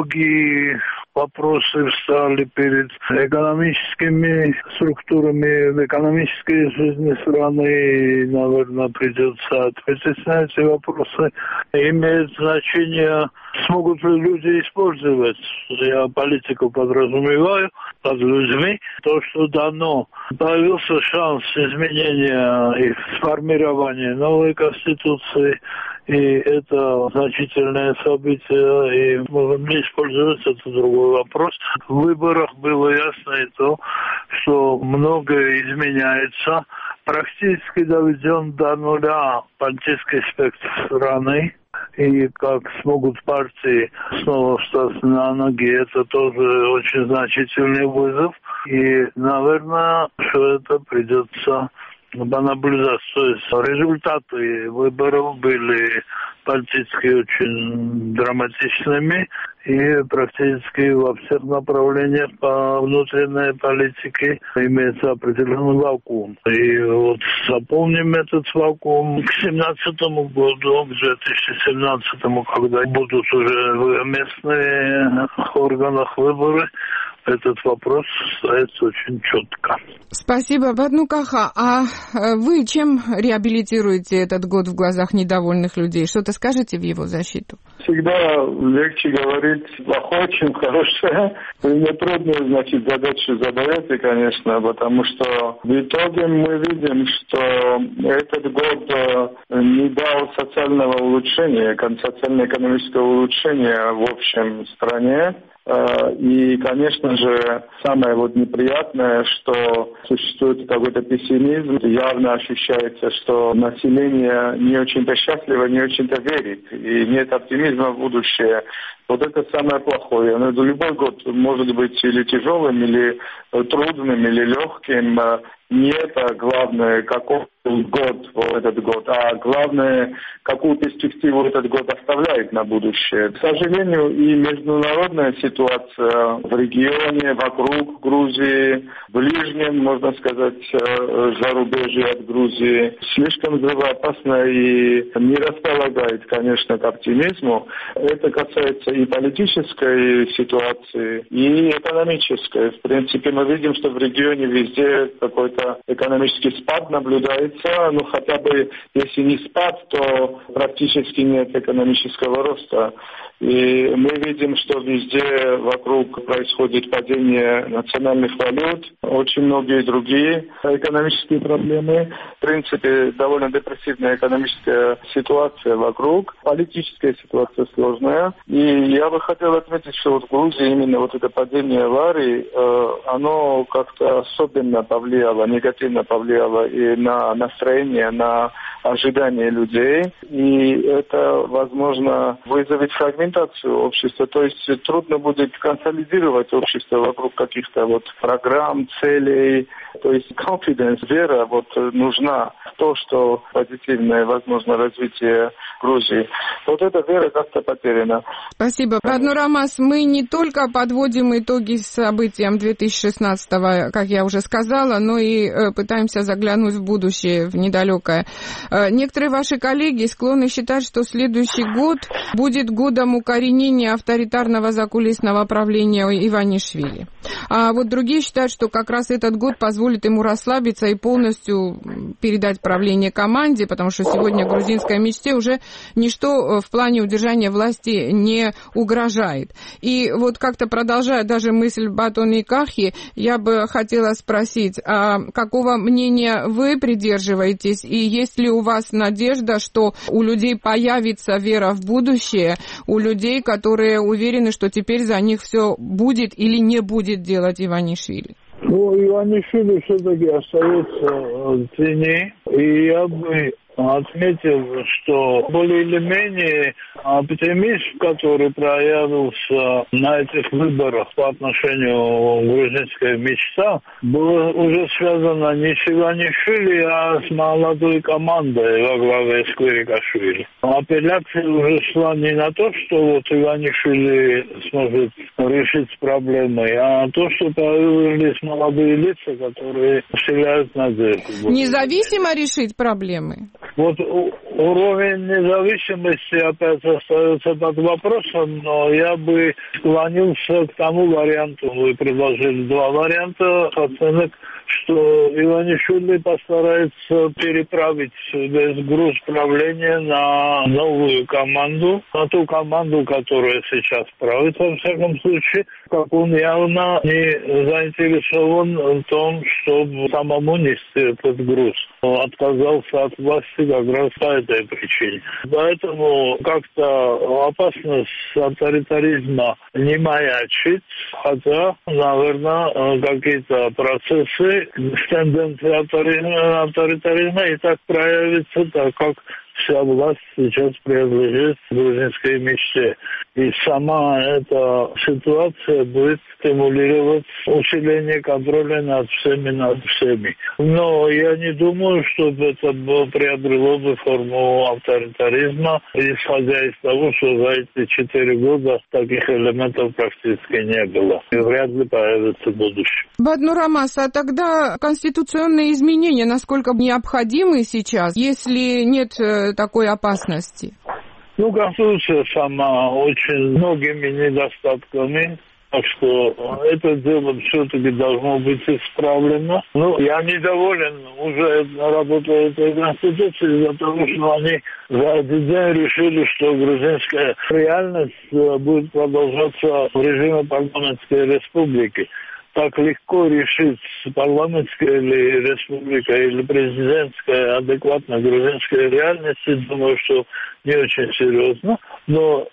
многие вопросы встали перед экономическими структурами в экономической жизни страны. И, наверное, придется ответить на эти вопросы. Имеет значение, смогут ли люди использовать, я политику подразумеваю, под людьми, то, что дано. Появился шанс изменения и сформирования новой конституции. И это значительное событие, и можем ли использовать, это другой вопрос. В выборах было ясно и то, что многое изменяется. Практически доведен до нуля политический спектр страны. И как смогут партии снова встать на ноги, это тоже очень значительный вызов. И, наверное, что это придется понаблюдать. То есть результаты выборов были политически очень драматичными и практически во всех направлениях по внутренней политике имеется определенный вакуум. И вот заполним этот вакуум к 2017 году, к 2017, когда будут уже местные органах выборы, этот вопрос ставится очень четко. Спасибо, Баднур Каха. А вы чем реабилитируете этот год в глазах недовольных людей? Что-то скажете в его защиту? Всегда легче говорить плохое, чем хорошее. Мне трудно, задачу задаете, конечно, потому что в итоге мы видим, что этот год не дал социального улучшения, социально-экономического улучшения в общем стране. И, конечно же, самое неприятное, что существует какой-то пессимизм. Явно ощущается, что население не очень-то счастливо, не очень-то верит. И нет оптимизма в будущее. Вот это самое плохое. Но любой год может быть или тяжелым, или трудным, или легким. Не это главное, какой год этот год, а главное, какую перспективу этот год оставляет на будущее. К сожалению, и международная ситуация в регионе, вокруг Грузии, в ближнем, можно сказать, зарубежье от Грузии, слишком взрывоопасна и не располагает, конечно, к оптимизму. Это касается и политической ситуации, и экономической. В принципе, мы видим, что в регионе везде какой-то экономический спад наблюдается, хотя бы если не спад, то практически нет экономического роста. И мы видим, что везде вокруг происходит падение национальных валют, очень многие другие экономические проблемы. В принципе, довольно депрессивная экономическая ситуация вокруг, политическая ситуация сложная. И я бы хотел отметить, что в Грузии именно это падение лари, оно как-то особенно повлияло, негативно повлияло и на настроение, на ожидания людей. И это, возможно, вызовет фрагментацию общества. То есть трудно будет консолидировать общество вокруг каких-то программ, целей. То есть confidence, вера нужна в то, что позитивное, возможно, развитие Грузии. Эта вера как-то потеряна. Спасибо. Баднур Рамаз, мы не только подводим итоги событиям 2016-го, как я уже сказала, но и пытаемся заглянуть в будущее, в недалекое. Некоторые ваши коллеги склонны считать, что следующий год будет годом укоренения авторитарного закулисного правления Иванишвили. А другие считают, что как раз этот год позволит ему расслабиться и полностью передать правление команде, потому что сегодня грузинской мечте уже ничто в плане удержания власти не угрожает. И вот как-то продолжая даже мысль Батоны Кахи, я бы хотела спросить, а какого мнения вы придерживаетесь, и есть ли у вас надежда, что у людей появится вера в будущее, у людей, которые уверены, что теперь за них все будет или не будет делать Иванишвили? Ну, Иванишвили все-таки остается в тени, и я бы отметил, что более или менее оптимизм, который проявился на этих выборах по отношению к грузинской мечте, было уже связано не с Иванишвили, а с молодой командой во главе с Квирикашвили. Апелляция уже шла не на то, что вот Иванишвили сможет решить проблемы, а на то, что появились молодые лица, которые вселяют надежду. Независимо решить проблемы? Вот уровень независимости опять остается под вопросом, но я бы склонился к тому варианту. Вы предложили два варианта оценок, что Иванишвили постарается переправить весь груз правления на новую команду, на ту команду, которая сейчас правит, во всяком случае, как он явно не заинтересован в том, чтобы самому нести этот груз. Он отказался от власти как раз по этой причине. Поэтому как-то опасность авторитаризма не маячит, хотя, наверное, какие-то процессы с тенденцией авторитаризма и так проявятся, так как вся власть сейчас принадлежит грузинской мечте. И сама эта ситуация будет стимулировать усиление контроля над всеми. Но я не думаю, чтобы это приобрело бы форму авторитаризма, исходя из того, что за эти 4 года таких элементов практически не было. И вряд ли появится в будущем. Баднур Амас, а тогда конституционные изменения насколько необходимы сейчас, если нет такой опасности? Ну, Конституция сама очень многими недостатками, так что это дело все-таки должно быть исправлено. Ну, я недоволен уже работой этой Конституции из-за того, что они за один день решили, что грузинская реальность будет продолжаться в режиме парламентской республики. Так легко решить, парламентская или республика, или президентская, адекватно грузинской реальности, думаю, что не очень серьезно. Но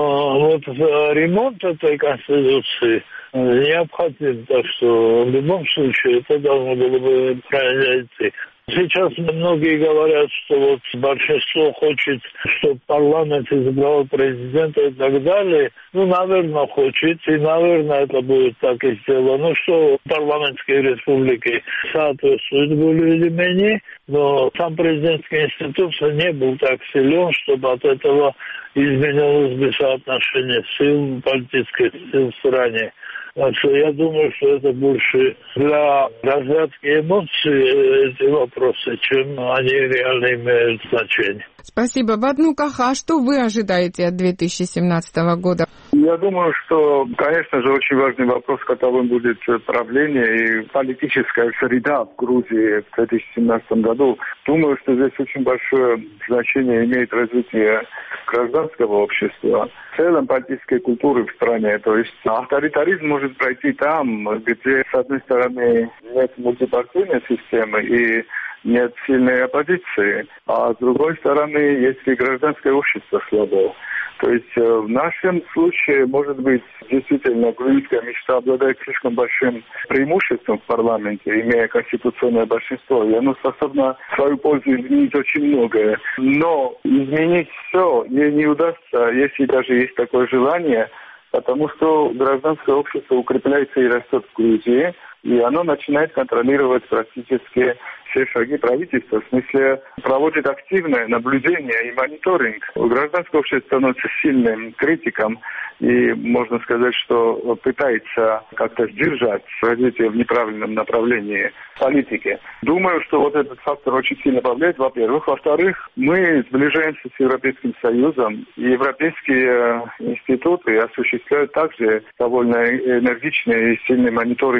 вот ремонт этой Конституции необходим, так что в любом случае это должно было бы произойти. Сейчас многие говорят, что вот большинство хочет, чтобы парламент избрал президента и так далее. Ну, наверное, хочет, и, наверное, это будет так и сделано, что парламентские республики соответствуют более или менее, но сам президентский институт не был так силен, чтобы от этого изменилось бы соотношение сил, политических сил в стране. Так что я думаю, что это больше для разрядки эмоций эти вопросы, чем они реально имеют значение. Спасибо. Баднур Каха, а что вы ожидаете от 2017 года? Я думаю, что, конечно же, очень важный вопрос, каковым будет правление и политическая среда в Грузии в 2017 году. Думаю, что здесь очень большое значение имеет развитие гражданского общества, в целом политической культуры в стране. То есть авторитаризм может пройти там, где, с одной стороны, нет мультипартийной системы и нет сильной оппозиции, а с другой стороны, есть и гражданское общество слабое. То есть в нашем случае, может быть, действительно, грузинская мечта обладает слишком большим преимуществом в парламенте, имея конституционное большинство, и оно способно в свою пользу изменить очень многое. Но изменить все ей не удастся, если даже есть такое желание, потому что гражданское общество укрепляется и растет в Грузии, и оно начинает контролировать практически все шаги правительства, в смысле проводит активное наблюдение и мониторинг. Гражданское общество становится сильным критиком и, можно сказать, что пытается как-то сдержать развитие в неправильном направлении политики. Думаю, что вот этот фактор очень сильно повлияет, во-первых. Во-вторых, мы сближаемся с Европейским Союзом, и европейские институты осуществляют также довольно энергичный и сильный мониторинг процесса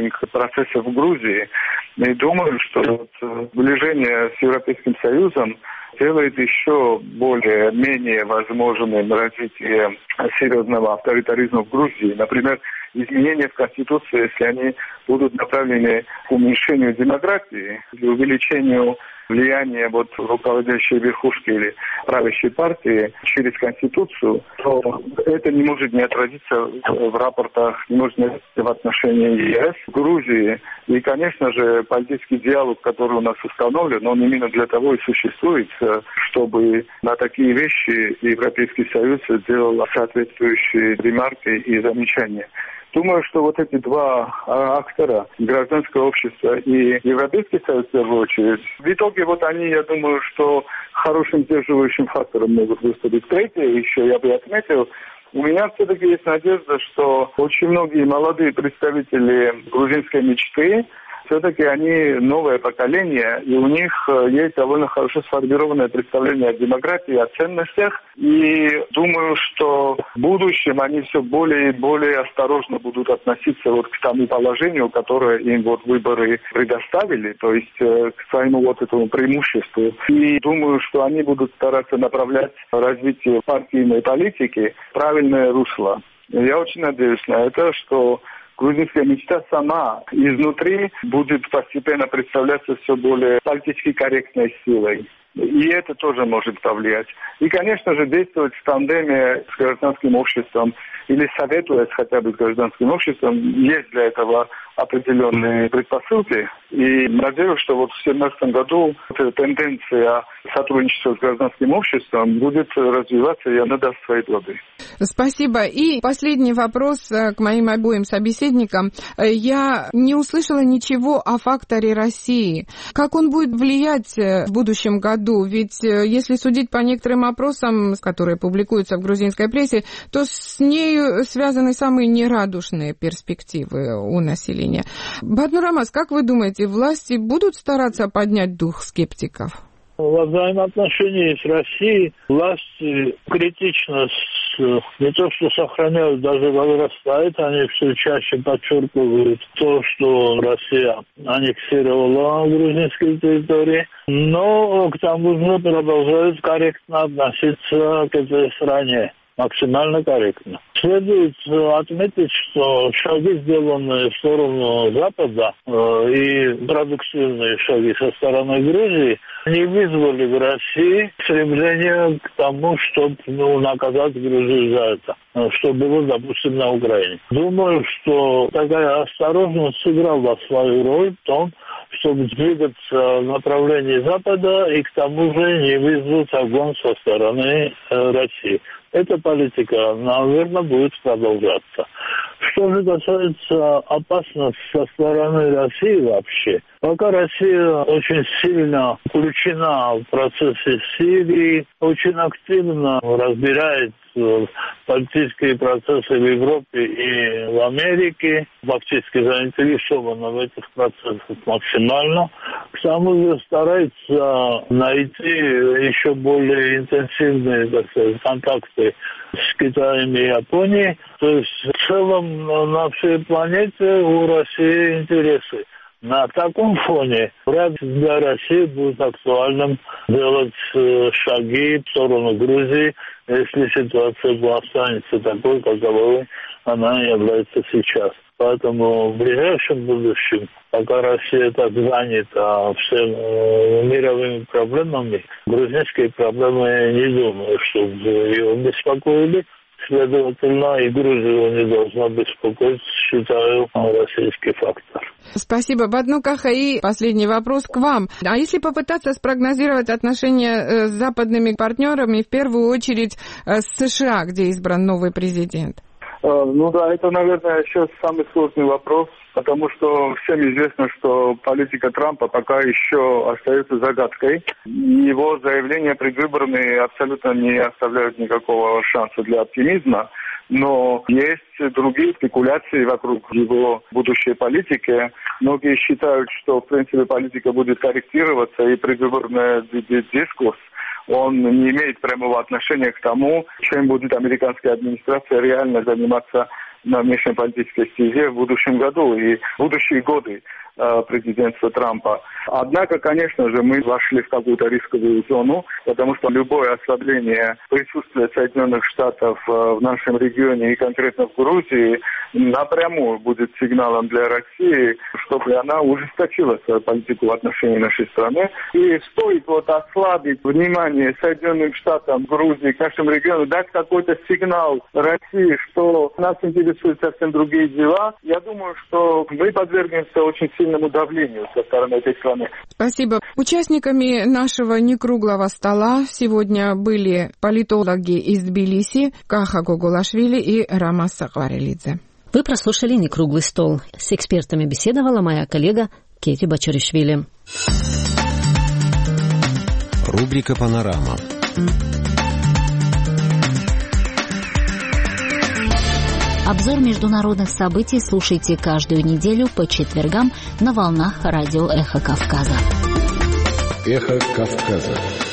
процессов в Грузии. И думаю, что сближение с Европейским Союзом делает еще менее возможным развитие серьезного авторитаризма в Грузии. Например, изменения в Конституции, если они будут направлены к уменьшению демократии или увеличению влияния руководящей верхушки или правящей партии через Конституцию, то это не может не отразиться в рапортах, не может не отразиться в отношении ЕС, Грузии. И, конечно же, политический диалог, который у нас установлен, он именно для того и существует, чтобы на такие вещи Европейский Союз делал соответствующие ремарки и замечания. Думаю, что эти два актора, гражданское общество и Европейский Союз, в первую очередь, в итоге они, я думаю, что хорошим сдерживающим фактором могут выступить. Третье еще я бы отметил, у меня все-таки есть надежда, что очень многие молодые представители грузинской мечты, все-таки они новое поколение, и у них есть довольно хорошо сформированное представление о демократии, о ценностях. И думаю, что в будущем они все более и более осторожно будут относиться к тому положению, которое им выборы предоставили, то есть к своему этому преимуществу. И думаю, что они будут стараться направлять развитие партийной политики в правильное русло. Я очень надеюсь на это, что грузинская мечта сама изнутри будет постепенно представляться все более политически корректной силой. И это тоже может повлиять. И, конечно же, действовать в тандеме с гражданским обществом или советуясь хотя бы с гражданским обществом, есть для этого определенные предпосылки. И надеюсь, что в 2017 году эта тенденция сотрудничества с гражданским обществом будет развиваться, и она даст свои плоды. Спасибо. И последний вопрос к моим обоим собеседникам. Я не услышала ничего о факторе России. Как он будет влиять в будущем году? Ведь если судить по некоторым опросам, которые публикуются в грузинской прессе, то с нею связаны самые нерадушные перспективы у населения. Баднур Алмаз, как вы думаете, власти будут стараться поднять дух скептиков? Во взаимоотношении с Россией власти критично не то что сохраняют, даже возрастает. Они все чаще подчеркивают то, что Россия аннексировала грузинские территории. Но к тому же продолжают корректно относиться к этой стране. Максимально корректно. Следует отметить, что шаги, сделанные в сторону Запада, и продуктивные шаги со стороны Грузии, не вызвали в России стремление к тому, чтобы наказать Грузию за это, что было, допустим, на Украине. Думаю, что такая осторожность сыграла свою роль в том, чтобы двигаться в направлении Запада и к тому же не вызвать огонь со стороны России. Эта политика, наверное, будет продолжаться. Что же касается опасности со стороны России вообще, пока Россия очень сильно включена в процессы Сирии, очень активно разбирает политические процессы в Европе и в Америке, фактически заинтересована в этих процессах максимально. К тому же старается найти еще более интенсивные, так сказать, контакты с Китаем и Японией. То есть в целом на всей планете у России интересы. На таком фоне вряд ли для России будет актуальным делать шаги в сторону Грузии, если ситуация останется такой, каковой она является сейчас. Поэтому в ближайшем будущем, пока Россия так занята всеми мировыми проблемами, грузинские проблемы не думаю, чтобы ее беспокоили. Следовательно, и Грузию не должна беспокоить, считаю, российский фактор. Спасибо. Баднур Каха, и последний вопрос к вам. А если попытаться спрогнозировать отношения с западными партнерами, в первую очередь с США, где избран новый президент? Это, наверное, сейчас самый сложный вопрос, потому что всем известно, что политика Трампа пока еще остается загадкой. Его заявления предвыборные абсолютно не оставляют никакого шанса для оптимизма. Но есть другие спекуляции вокруг его будущей политики. Многие считают, что, в принципе, политика будет корректироваться, и предвыборный дискурс он не имеет прямого отношения к тому, чем будет американская администрация реально заниматься на внешнеполитической стезе в будущем году и в будущие годы президентства Трампа. Однако, конечно же, мы вошли в какую-то рисковую зону, потому что любое ослабление присутствия Соединенных Штатов в нашем регионе и конкретно в Грузии напрямую будет сигналом для России, чтобы она ужесточила свою политику в отношении нашей страны. И стоит ослабить внимание Соединенным Штатам, Грузии, к нашему региону, дать какой-то сигнал России, что нас интересуют совсем другие дела, я думаю, что мы подвергнемся очень сильному давлению со стороны этой страны. Спасибо. Участниками нашего некруглого стола сегодня были политологи из Тбилиси Каха Гогулашвили и Рамаз Сакварелидзе. Вы прослушали «Некруглый стол». С экспертами беседовала моя коллега Кети Бачаришвили. Рубрика «Панорама». Обзор международных событий слушайте каждую неделю по четвергам на волнах радио «Эхо Кавказа». «Эхо Кавказа».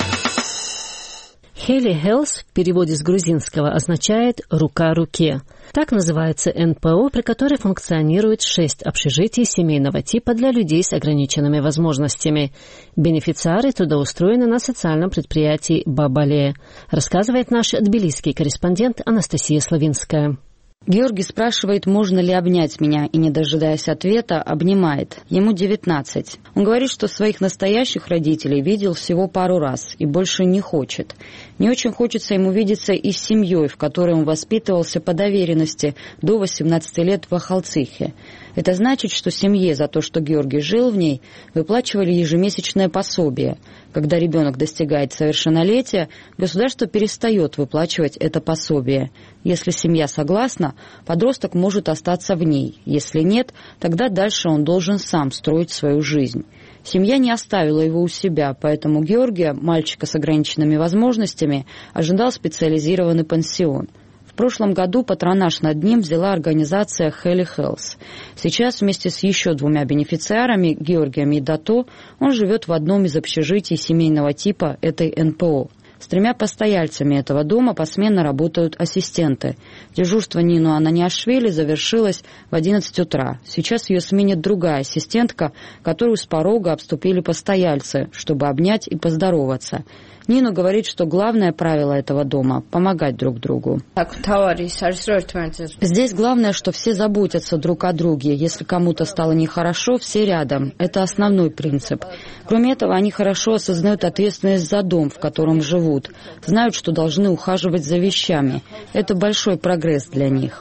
Хели Хелс в переводе с грузинского означает «рука руке». Так называется НПО, при которой функционирует 6 общежитий семейного типа для людей с ограниченными возможностями. Бенефициары трудоустроены на социальном предприятии «Бабале», рассказывает наш тбилисский корреспондент Анастасия Славинская. Георгий спрашивает, можно ли обнять меня, и, не дожидаясь ответа, обнимает. Ему 19. Он говорит, что своих настоящих родителей видел всего пару раз и больше не хочет. Не очень хочется ему видеться и с семьей, в которой он воспитывался по доверенности до 18 лет в Ахалцихе. Это значит, что семье за то, что Георгий жил в ней, выплачивали ежемесячное пособие. Когда ребенок достигает совершеннолетия, государство перестает выплачивать это пособие. Если семья согласна, подросток может остаться в ней. Если нет, тогда дальше он должен сам строить свою жизнь. Семья не оставила его у себя, поэтому Георгия, мальчика с ограниченными возможностями, ожидал специализированный пансион. В прошлом году патронаж над ним взяла организация Хели Хелс. Сейчас вместе с еще 2 бенефициарами, Георгием и Дато, он живет в одном из общежитий семейного типа этой НПО. С 3 постояльцами этого дома посменно работают ассистенты. Дежурство Нину Ананиашвили завершилось в 11 утра. Сейчас ее сменит другая ассистентка, которую с порога обступили постояльцы, чтобы обнять и поздороваться. Нину говорит, что главное правило этого дома – помогать друг другу. Здесь главное, что все заботятся друг о друге. Если кому-то стало нехорошо, все рядом. Это основной принцип. Кроме этого, они хорошо осознают ответственность за дом, в котором живут. Знают, что должны ухаживать за вещами. Это большой прогресс для них.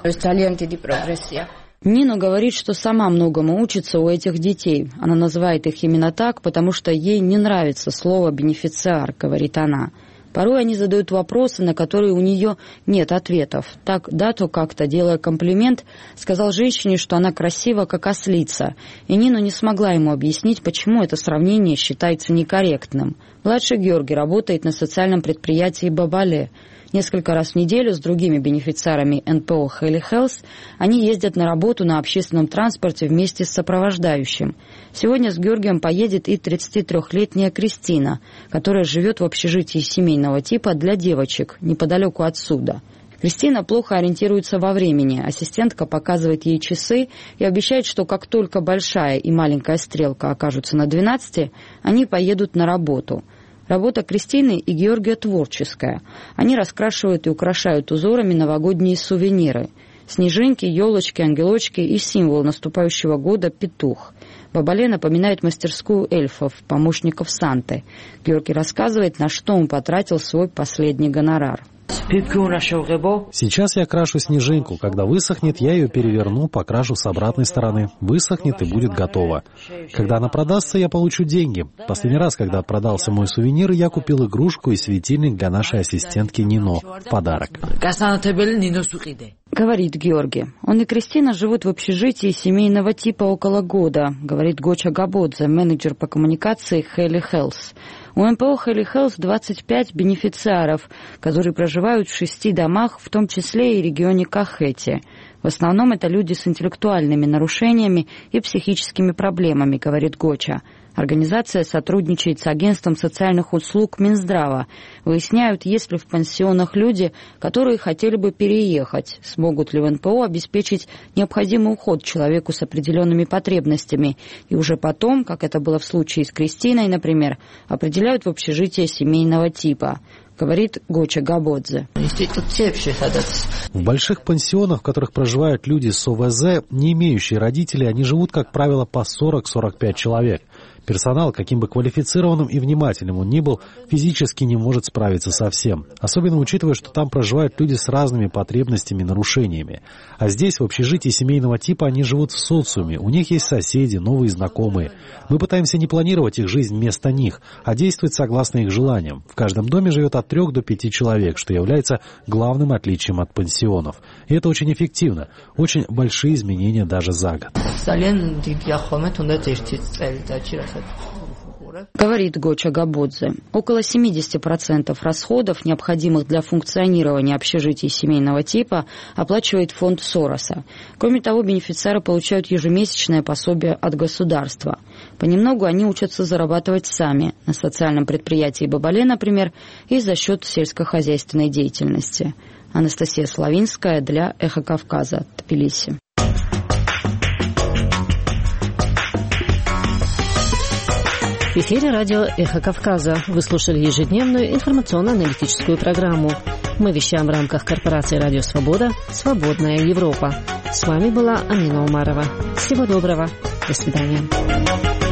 Нина говорит, что сама многому учится у этих детей. Она называет их именно так, потому что ей не нравится слово «бенефициар», говорит она. Порой они задают вопросы, на которые у нее нет ответов. Так Дато как-то, делая комплимент, сказал женщине, что она красива, как ослица. И Нина не смогла ему объяснить, почему это сравнение считается некорректным. Младший Георгий работает на социальном предприятии «Бабале». Несколько раз в неделю с другими бенефициарами НПО Хели Хелс они ездят на работу на общественном транспорте вместе с сопровождающим. Сегодня с Георгием поедет и 33-летняя Кристина, которая живет в общежитии семейного типа для девочек, неподалеку отсюда. Кристина плохо ориентируется во времени. Ассистентка показывает ей часы и обещает, что как только большая и маленькая стрелка окажутся на 12, они поедут на работу. Работа Кристины и Георгия творческая. Они раскрашивают и украшают узорами новогодние сувениры. Снежинки, елочки, ангелочки и символ наступающего года – петух. Бабале напоминает мастерскую эльфов, помощников Санты. Георгий рассказывает, на что он потратил свой последний гонорар. Сейчас я крашу снежинку. Когда высохнет, я ее переверну, покрашу с обратной стороны. Высохнет и будет готово. Когда она продастся, я получу деньги. Последний раз, когда продался мой сувенир, я купил игрушку и светильник для нашей ассистентки Нино в подарок. Говорит Георгий. Он и Кристина живут в общежитии семейного типа около года, говорит Гоча Габодзе, менеджер по коммуникации Хели Хелс. У НПО Хели Хелс 25 бенефициаров, которые проживают в 6 домах, в том числе и регионе Кахети. В основном это люди с интеллектуальными нарушениями и психическими проблемами, говорит Гоча. Организация сотрудничает с агентством социальных услуг Минздрава. Выясняют, есть ли в пансионах люди, которые хотели бы переехать, смогут ли в НПО обеспечить необходимый уход человеку с определенными потребностями. И уже потом, как это было в случае с Кристиной, например, определяют в общежитие семейного типа, говорит Гоча Габодзе. В больших пансионах, в которых проживают люди с ОВЗ, не имеющие родителей, они живут, как правило, по 40-45 человек. Персонал, каким бы квалифицированным и внимательным он ни был, физически не может справиться со всем. Особенно учитывая, что там проживают люди с разными потребностями и нарушениями. А здесь, в общежитии семейного типа, они живут в социуме. У них есть соседи, новые знакомые. Мы пытаемся не планировать их жизнь вместо них, а действовать согласно их желаниям. В каждом доме живет от 3 до 5 человек, что является главным отличием от пансионов. И это очень эффективно. Очень большие изменения даже за год. Говорит Гоча Габодзе. Около 70% расходов, необходимых для функционирования общежитий семейного типа, оплачивает фонд Сороса. Кроме того, бенефициары получают ежемесячное пособие от государства. Понемногу они учатся зарабатывать сами, на социальном предприятии Бабале, например, и за счет сельскохозяйственной деятельности. Анастасия Славинская для «Эхо Кавказа», Тбилиси. В эфире радио «Эхо Кавказа». Вы слушали ежедневную информационно-аналитическую программу. Мы вещаем в рамках корпорации «Радио Свобода. Свободная Европа». С вами была Амина Умарова. Всего доброго. До свидания.